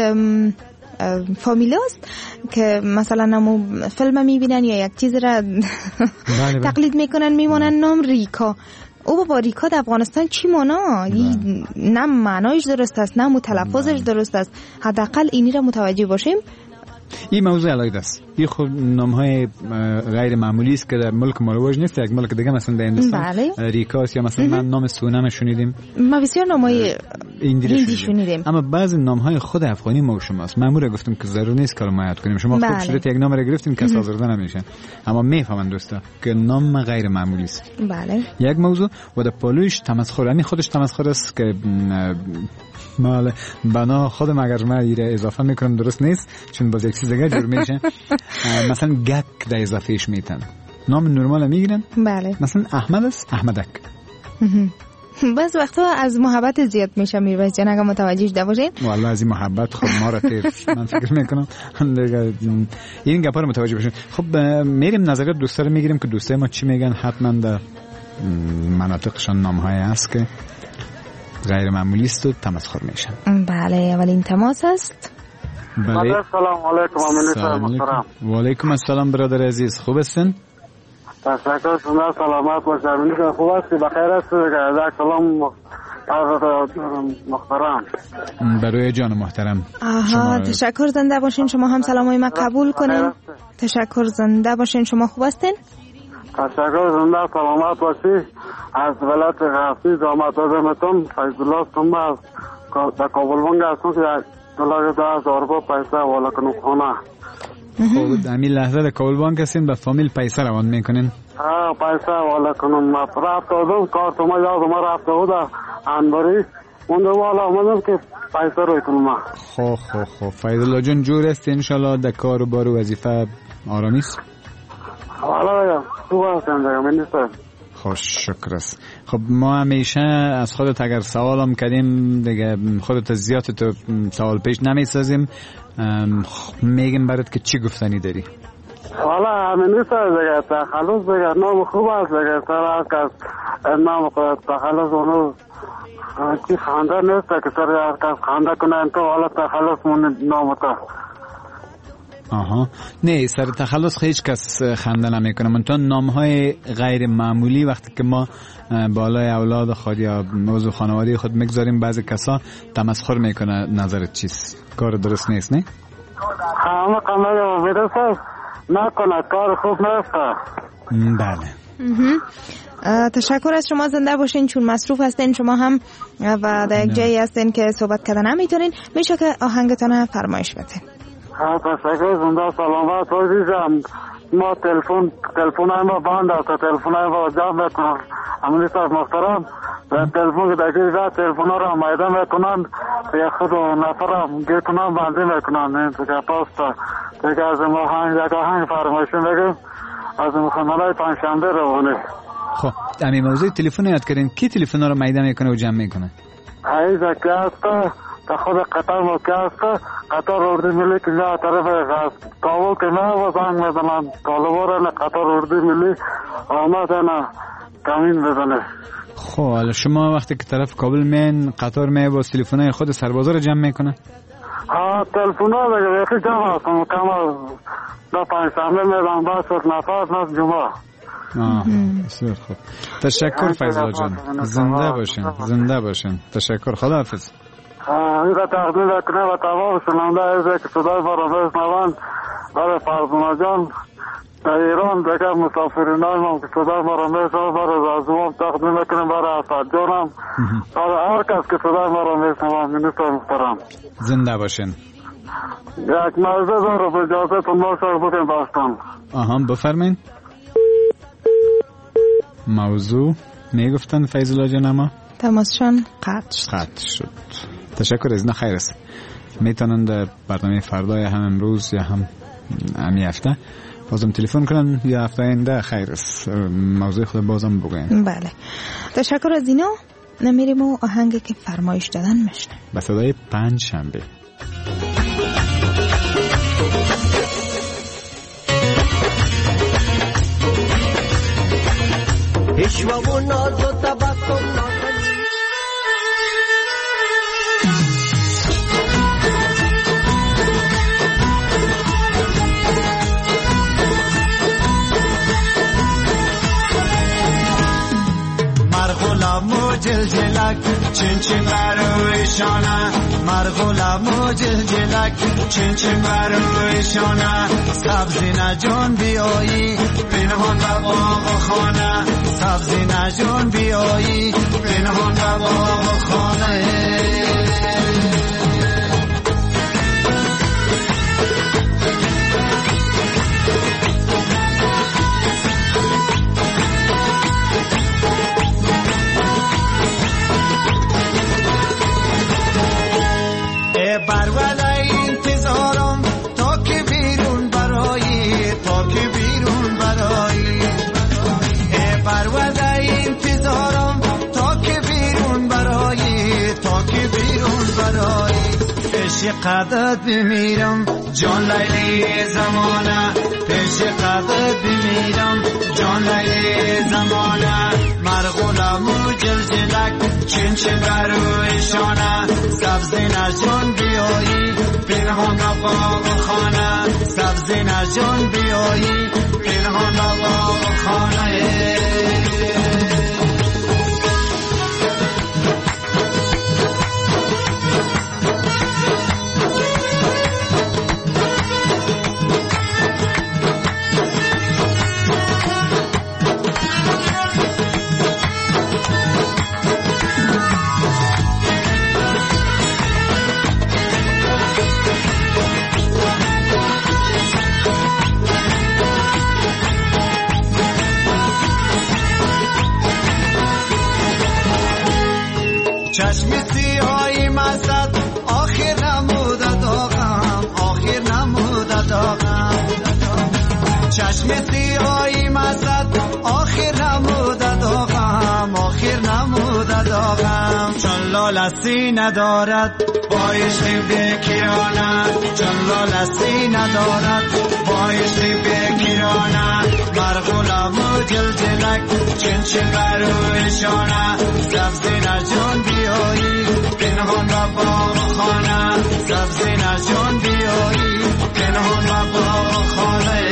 فامیلاست که مثلا نمو فیلم میبینن یا یک چیز را تقلید میکنن میمونن نام ریکا. او بابا ریکا در افغانستان چی مانا؟ نه معنایش درست است نه متلفظش درست است. حداقل اینی را متوجه باشیم. این موضوع علاقه است. این خود نامهای غیر معمولی است که در ملک مالوج نیست، یک ملک دیگه مثلا در هندوستان ریکاست یا مثلا من نام سونم شنیدیم، ما بسیار نامهای هندی شنیدیم، اما بعضی نامهای خود افغانی ما شماست. مامور گفتم که ضرور نیست که ما یاد کنیم. شما خوب شده یک نام را گرفتین که آزرده نمیشه، اما میفهمن دوستا که نام غیر معمولی است. بله، یک موضوع و در پالویش تمسخر، یعنی خودش تمسخر است که مال بنا خودم اگر من ایره اضافه میکنم درست نیست چون باز یک چیز دیگه جور میشه. مثلا گک در اضافهش میتن نام نرمال میگیرن. بله، مثلا احمد است احمدک. بعض وقتا از محبت زیاد میشه میرویس جان اگه متوجه شده باشین. والله از این محبت خود ما را تیر من فکر میکنم این گپا رو متوجه باشین. خب میریم نظریات دوستا رو میگیریم که دوستای ما چی میگن. حتما در مناطقشان نامهای هست که غیر معمولی است و تمسخر میشن. بله، اولین تماس است. بله، سلام علیکم محترم. و علیکم السلام برادر عزیز، خوب هستین؟ تشکر، شما سلامت باشید. خوب هستی؟ بخیر هستی؟ یک سلام محترم برای جان محترم. آها، تشکر، زنده باشین. شما هم سلامای ما قبول کنین. تشکر، زنده باشین. شما خوب هستین؟ تشکر، زنده سلامت باشی. از ولایت حفیظ آمد آدمتون فیض الله سنبه در کابل بانگ هستم که $10,000 پیسه والا کنم خانه. خب همین لحظه در کابل بانک هستین به فامیل پیسه روان میکنین؟ پیسه والا کنم. رفت آدم کارت ما یاد ما رفت بوده انباری اونده والا آمدم که پیسه روی کنم. خب فیض الله جان جور است انشالله در کار و بار و وظیفه آرامیست؟ والا خوب هستم دیگه من نیستم. خوش شکر است. خب ما همیشه از خودت اگر سوالم کردیم دیگه خودت زیاد تو سوال پیش نمیسازیم، میگیم برات که چی گفتنی داری. والا همین نیست دیگه تخلص دیگه نام خوب است دیگه سر از نام تخلص اونو چی خانده نیست که سر از خانده کنن تو والا تخلص مون نام تا. آها، نه سر تخلص هیچ کس خنده نمیکنه. منتها نامهای غیر معمولی وقتی که ما بالای اولاد خود یا موضوع خانوادی خود میگذاریم بعضی کسا تمسخر میکنه. نظرت چیست؟ کار درست نیست نه؟ همه قمه میرسه نکنه، کار خوب نیست. بله. تشکر از شما، زنده باشین. چون مصروف هستین شما هم و در یک جایی هستین که صحبت کردن نمیتونین، میشه که آهنگتان فرمایش بدین. تشکر. زنده سلامت باشید. ما تلفن ما بند است. تلفن ما جمع میکنم. امیر صاحب محترم تلفن که دکتر را تلفن را میده میکنند یا خود نفر گیتونم بندی میکنند. این که پاست دیگه از ما یک آهنگ فرمایشی میگیم از مخنالای پنجشنبه روانه. خب همین موضوع تلفن یاد کردین کی تلفن رو میده میکنه و جمع میکنه؟ ایزا که است تا خود قطار ما که است قطار اردی ملی که جا طرف کابل که نه و زنگ میزنن طالبان قطار اردی ملی آمده نه کمین بزنه. خب حالا شما وقتی که طرف کابل مین قطار می با تلفن‌های خود سربازا رو جمع میکنه؟ ها تلفن‌ها دیگه یکی جمع هستم کما دو پنجشنبه میدم با شد نفر نست جمعه. بسیار خوب. تشکر فیض‌الله جان. زنده باشین. تشکر. خداحافظ. این را تقدیم کنه و تمام شنونده ایزه که صدای ما را بشنوند برای فرزانه جان در ایران دیگه مسافرین های ما که صدای ما را میشنوند برای رزوام تقدیم کنیم برای اسد جانم برای هر کس که صدای ما را میشنوند. منیستر محترم زنده باشین. یک موضوع دارم اجازه تون ماشاء بودیم داشتم. بفرمین. موضوع میگفتن فیض‌الله جان اما تماسشان قطع شد. تشکر از خیر است. میتونن در برنامه فردا یا هم امروز یا هم همی هفته بازم تلفن کنن یا هفته آینده. خیر است. موضوع خود بازم بگوین. بله تشکر از اینا. نمیریم و آهنگی که فرمایش دادن میشنم به صدای پنجشنبه. عشق و ناز و تبسم مرغولم جلجلک چین چین بروی شانه مرغولم جلجلک چین چین بروی شانه سبزی نجون بیایی پنهان و باغ خانه سبزی نجون بیایی پنهان و باغ خانه برولای انتظارم تا که بیرون برایی تا که بیرون برایی برولای انتظارم تا که بیرون برایی تا که بیرون برایی پیش قدرت بمیرم جان لیلی زمانه پیش قدرت بمیرم جان لیلی زمانه مرغولم و جلجلک چین چین بروی شانه سبزی نجون بیایی پنهان و باغ خانه سبزی نجون بیایی پنهان و باغ خانه چشم سیاهی مزد آخر نموده داغم آخر نموده داغم چشم سیاهی مزد آخر نموده داغم آخر نموده داغم چون لالسی ندارد بایشتی بکیرانه چون لالسی ندارد بایشتی بکیرانه مرغولم و جلجلک چین چین بروی شانه سبزی نجون بیایی پنهان و باغ خانه سبزی نجون بیایی پنهان و باغ خانه.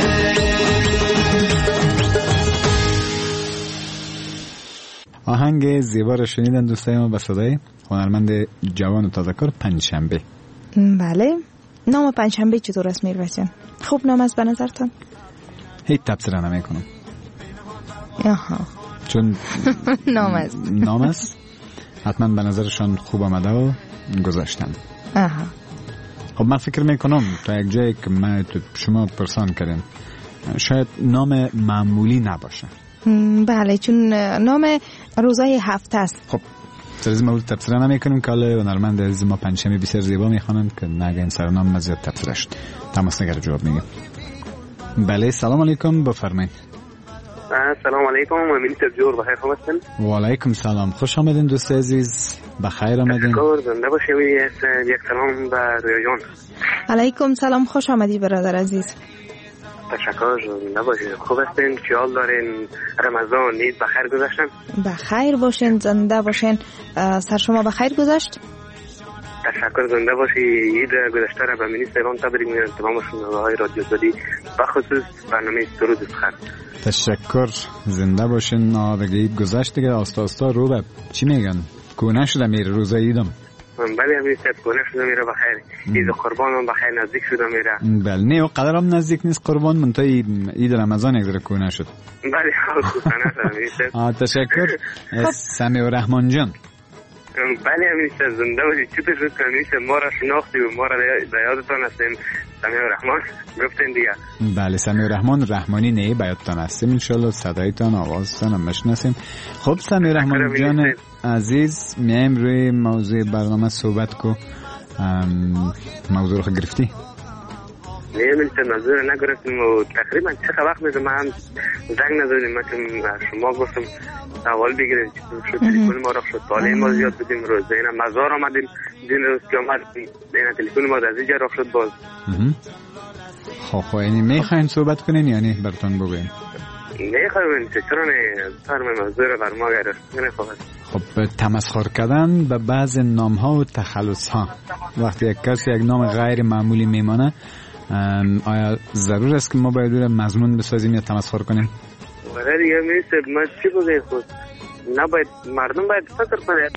آهنگ زیبا را شنیدن دوستای ما به صدای هنرمند جوان و تازه‌کار پنجشنبه. بله نام پنجشنبه چطور است میرویس؟ خوب نام است به نظرتان؟ هیچ تبصره نمیکنم. آها چون نام است حتما به نظرشان خوب آمده و گذاشتن. آها خب من فکر میکنم تا یک جایی که من شما پرسان کردین شاید نام معمولی نباشه. بله، چون نام روزای هفته است. خب سرزی ما بود تبصره نمیکنیم که حالا هنرمند عزیز ما پنجشنبه بسیار زیبا میخوانند که نگه این سرنام مزید تبصره شد. تماس نگر جواب میگیم. بله سلام علیکم، بفرمایید. سلام علیکم، امید تبجور بخیر خوب هستین؟ و علیکم سلام، خوش آمدین دوست عزیز، بخیر آمدین. تشکر، زنده باشید. یک سلام به رویا جان. علیکم سلام، خوش آمدی برادر عزیز. تشکر، زنده باشید. خوب هستین؟ خیال دارین رمضان عید بخیر گذشتن؟ بخیر باشین، زنده باشین. سر شما بخیر گذشت؟ تشکر، زنده باشی. عید گذشته را به منی سلام تبریک میگم تمام شنونده‌های رادیو آزادی، بخصوص برنامه درود بخیر. تشکر، زنده باشین. دیگه عید گذشت دیگه، آستا آستا رو به چی میگن گونه شده میره روز عیدم. بله همین است، گونه شده میره بخیر. عید قربان هم بخیر نزدیک شده میره. بله نه قدر هم نزدیک نیست قربان، من تا عید رمضان یک ذره گونه شد. بله خوب تشکر. سمیع الرحمن جان. بله همین است، زنده باشید. چطور شد که همیشه ما را شناختی و ما را یادتان هستیم؟ سمیع الرحمن گفتین دیگه. بله سمیع الرحمن رحمانی نه بیاتتان هستیم انشالله، صدایتان آوازتان هم مشناسیم. خب سمیع الرحمن جان عزیز، میایم روی موضوع برنامه صحبت کو. موضوع رو گرفتی؟ نه من موضوع نگرفتیم و تقریبا چه وقت میشه من زنگ نزدیم، من شما گفتم اول بگیرید شد تلفن ما را شد بالا ما زیاد بودیم روز دینا مزار آمدیم دین روز که آمد دینا تلفن ما از اینجا رفت شد باز. خب یعنی میخواین صحبت کنین یعنی براتون بگویم؟ میخوایم چرا نه، فرم موضوع را بر ما گرفت. خب تمسخر کردن به بعض نام ها و تخلص ها، وقتی یک کسی یک نام غیر معمولی میمانه آیا ضرور است که ما باید مضمون بسازیم یا تمسخر کنیم؟ برای دیگه میرسید ما چی بگیم خود نباید، مردم باید فکر کنند.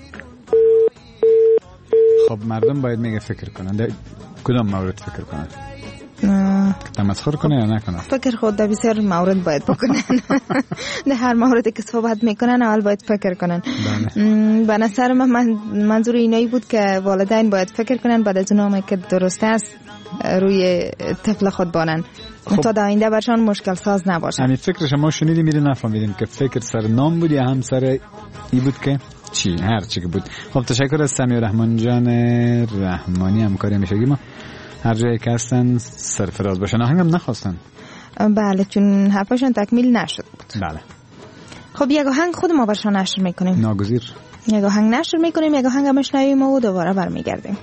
خب مردم باید میگه فکر کنند. در کدام مورد فکر کنند؟ تمسخر کنه یا نکنه؟ فکر خود در بسیار مورد باید بکنن. در هر موردی که صحبت میکنن اول باید فکر کنن. به نظر من منظور اینایی بود که والدین باید فکر کنن بعد از نامی که درست است روی طفل خود بانن تا در آینده برشان مشکل ساز نباشه. یعنی فکرش ما شنیدیم میره نفهمیدیم که فکر سر نام بود یا هم سر ای بود که چی هر چی که بود. خب تشکر از سمیع الرحمن جان رحمانی، همکاری همیشگی ما. هر جایی که هستن سرفراز باشن. آهنگم نخواستن؟ بله چون حرفشون تکمیل نشد بود. بله خب یک آهنگ خود ما برشان نشر میکنیم. ناگزیر یک آهنگ نشر میکنیم، یک آهنگ مشنویم و دوباره برمیگردیم.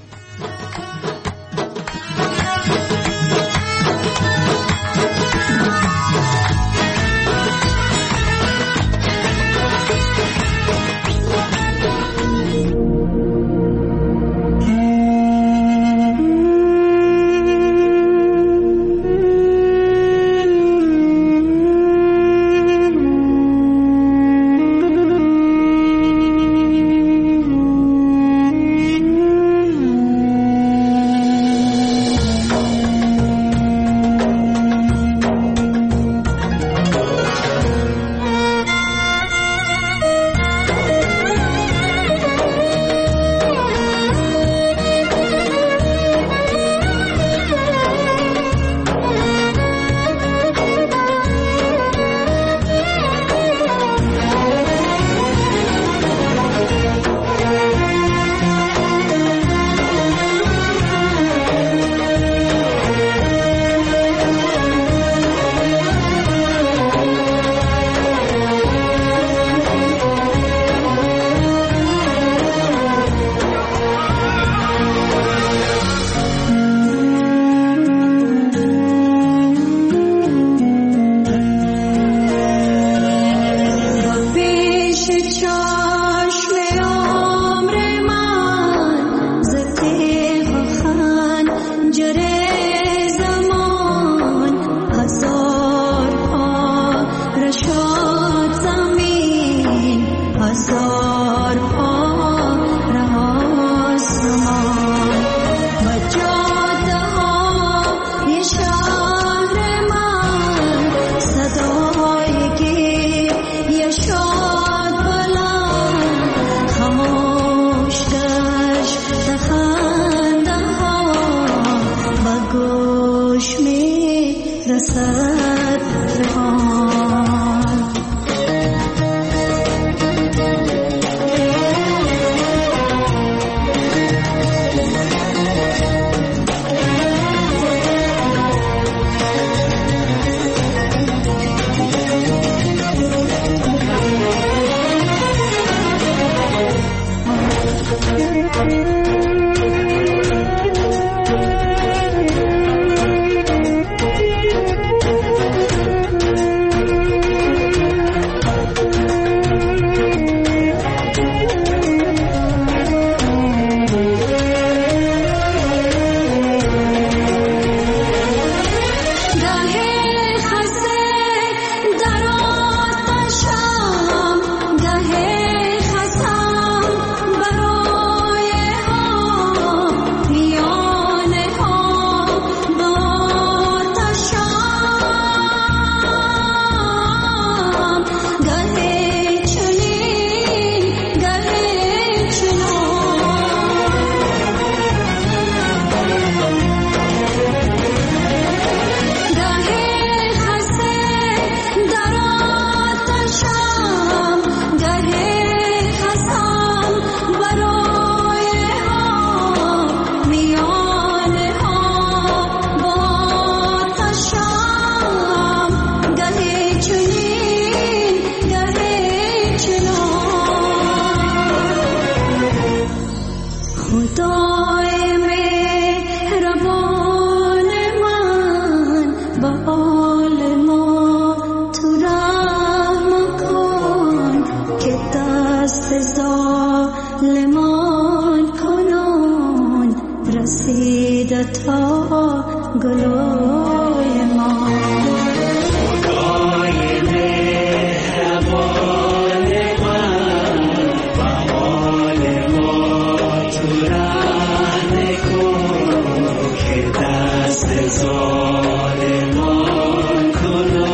گلوی ما خدای مهربان من و حال ما تو رحم کن که دست ظالمان کنو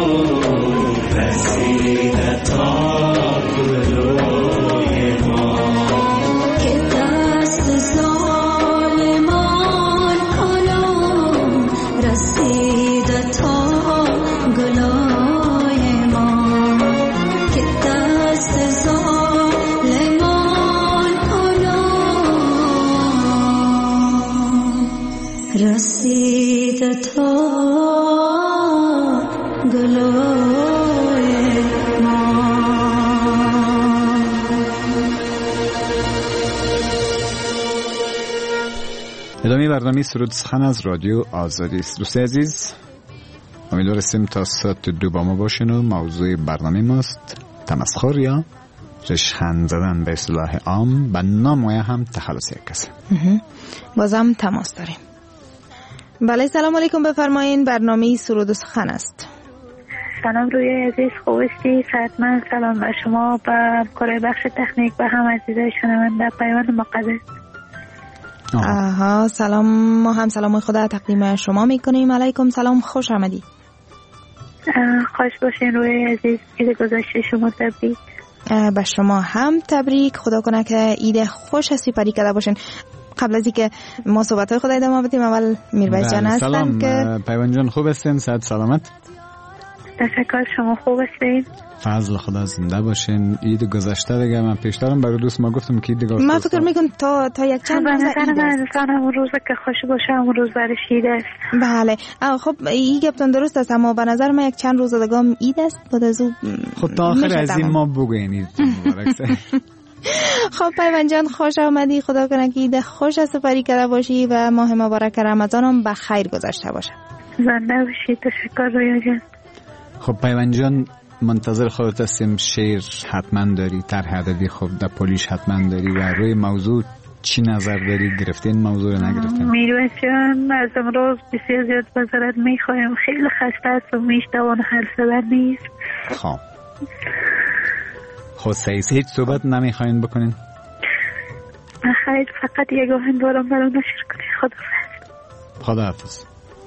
رسیده تا گلوی ما که دست ظالمان کنو رسیده تا گلوی ما که دست ظالمان کنو رسیده تا گلوی ما. ادامه برنامه سرود سخن از رادیو آزادی است. دوست عزیز، امیدوارستیم تا ساعت 2 با ما باشین و موضوع برنامه ماست تمسخر یا رشخند زدن به اصطلاح عام و نام و هم تخلص یک کسی. بازم تماس داریم. بله سلام علیکم، بفرمایین. برنامه سرود سخن است. سلام روی عزیز، خوب هستی؟ صحتمند. سلام به شما و کارهای بخش تکنیک و هم عزیزای شنونده پیوند مقدس. آها سلام، ما هم سلام خدا تقدیم شما میکنیم. علیکم سلام، خوش آمدید. خوش باشین روی عزیز. عید گذشته شما تبریک. به شما هم تبریک. خدا کنه که عید خوش سپری کرده باشین. قبل از اینکه ما صحبت‌های خدا ادامه بدیم، اول میرویس جان هستن. سلام که پیوند جان، خوب هستین؟ صحت سلامت؟ تشکر، شما خوب هستین؟ فضل خدا زنده باشین. عید گذشته دیگه من پیشترم برای دوست ما گفتم که دیگه من فکر میکنم تا یک چند روز همون روز که خوش باشه همون روز برش عید است. بله خب این گفتن درست است، اما به نظر من یک چند روز دیگه عید است. بعد از اون خب تا آخر از این ما بگوینید. خب پیوند جان خوش آمدی. خدا کنه که عید خوش سپری کرده باشی و ماه مبارک رمضان هم به خیر گذشته باشه. زنده باشی. تشکر رویا جان. خب پیوند جان منتظر خودت هستیم. شعر حتما داری، طرح ادبی خوب در پولیش حتما داری و روی موضوع چی نظر داری؟ گرفتین موضوع رو نگرفتین؟ میرویس جان از امروز بسیار زیاد بذارت میخوایم، خیلی خسته است و میشتوان حرف زدن نیست. خب سعی هیچ صحبت نمیخواین بکنین؟ خیر، فقط یک آهنگ بارم برام نشر کنی. خداحافظ.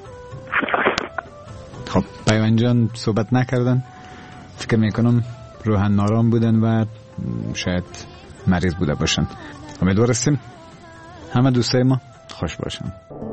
خب پیوند جان صحبت نکردن، فکر میکنم روحن نارام بودن و شاید مریض بوده باشن. امیدوارستیم همه دوستای ما خوش باشن.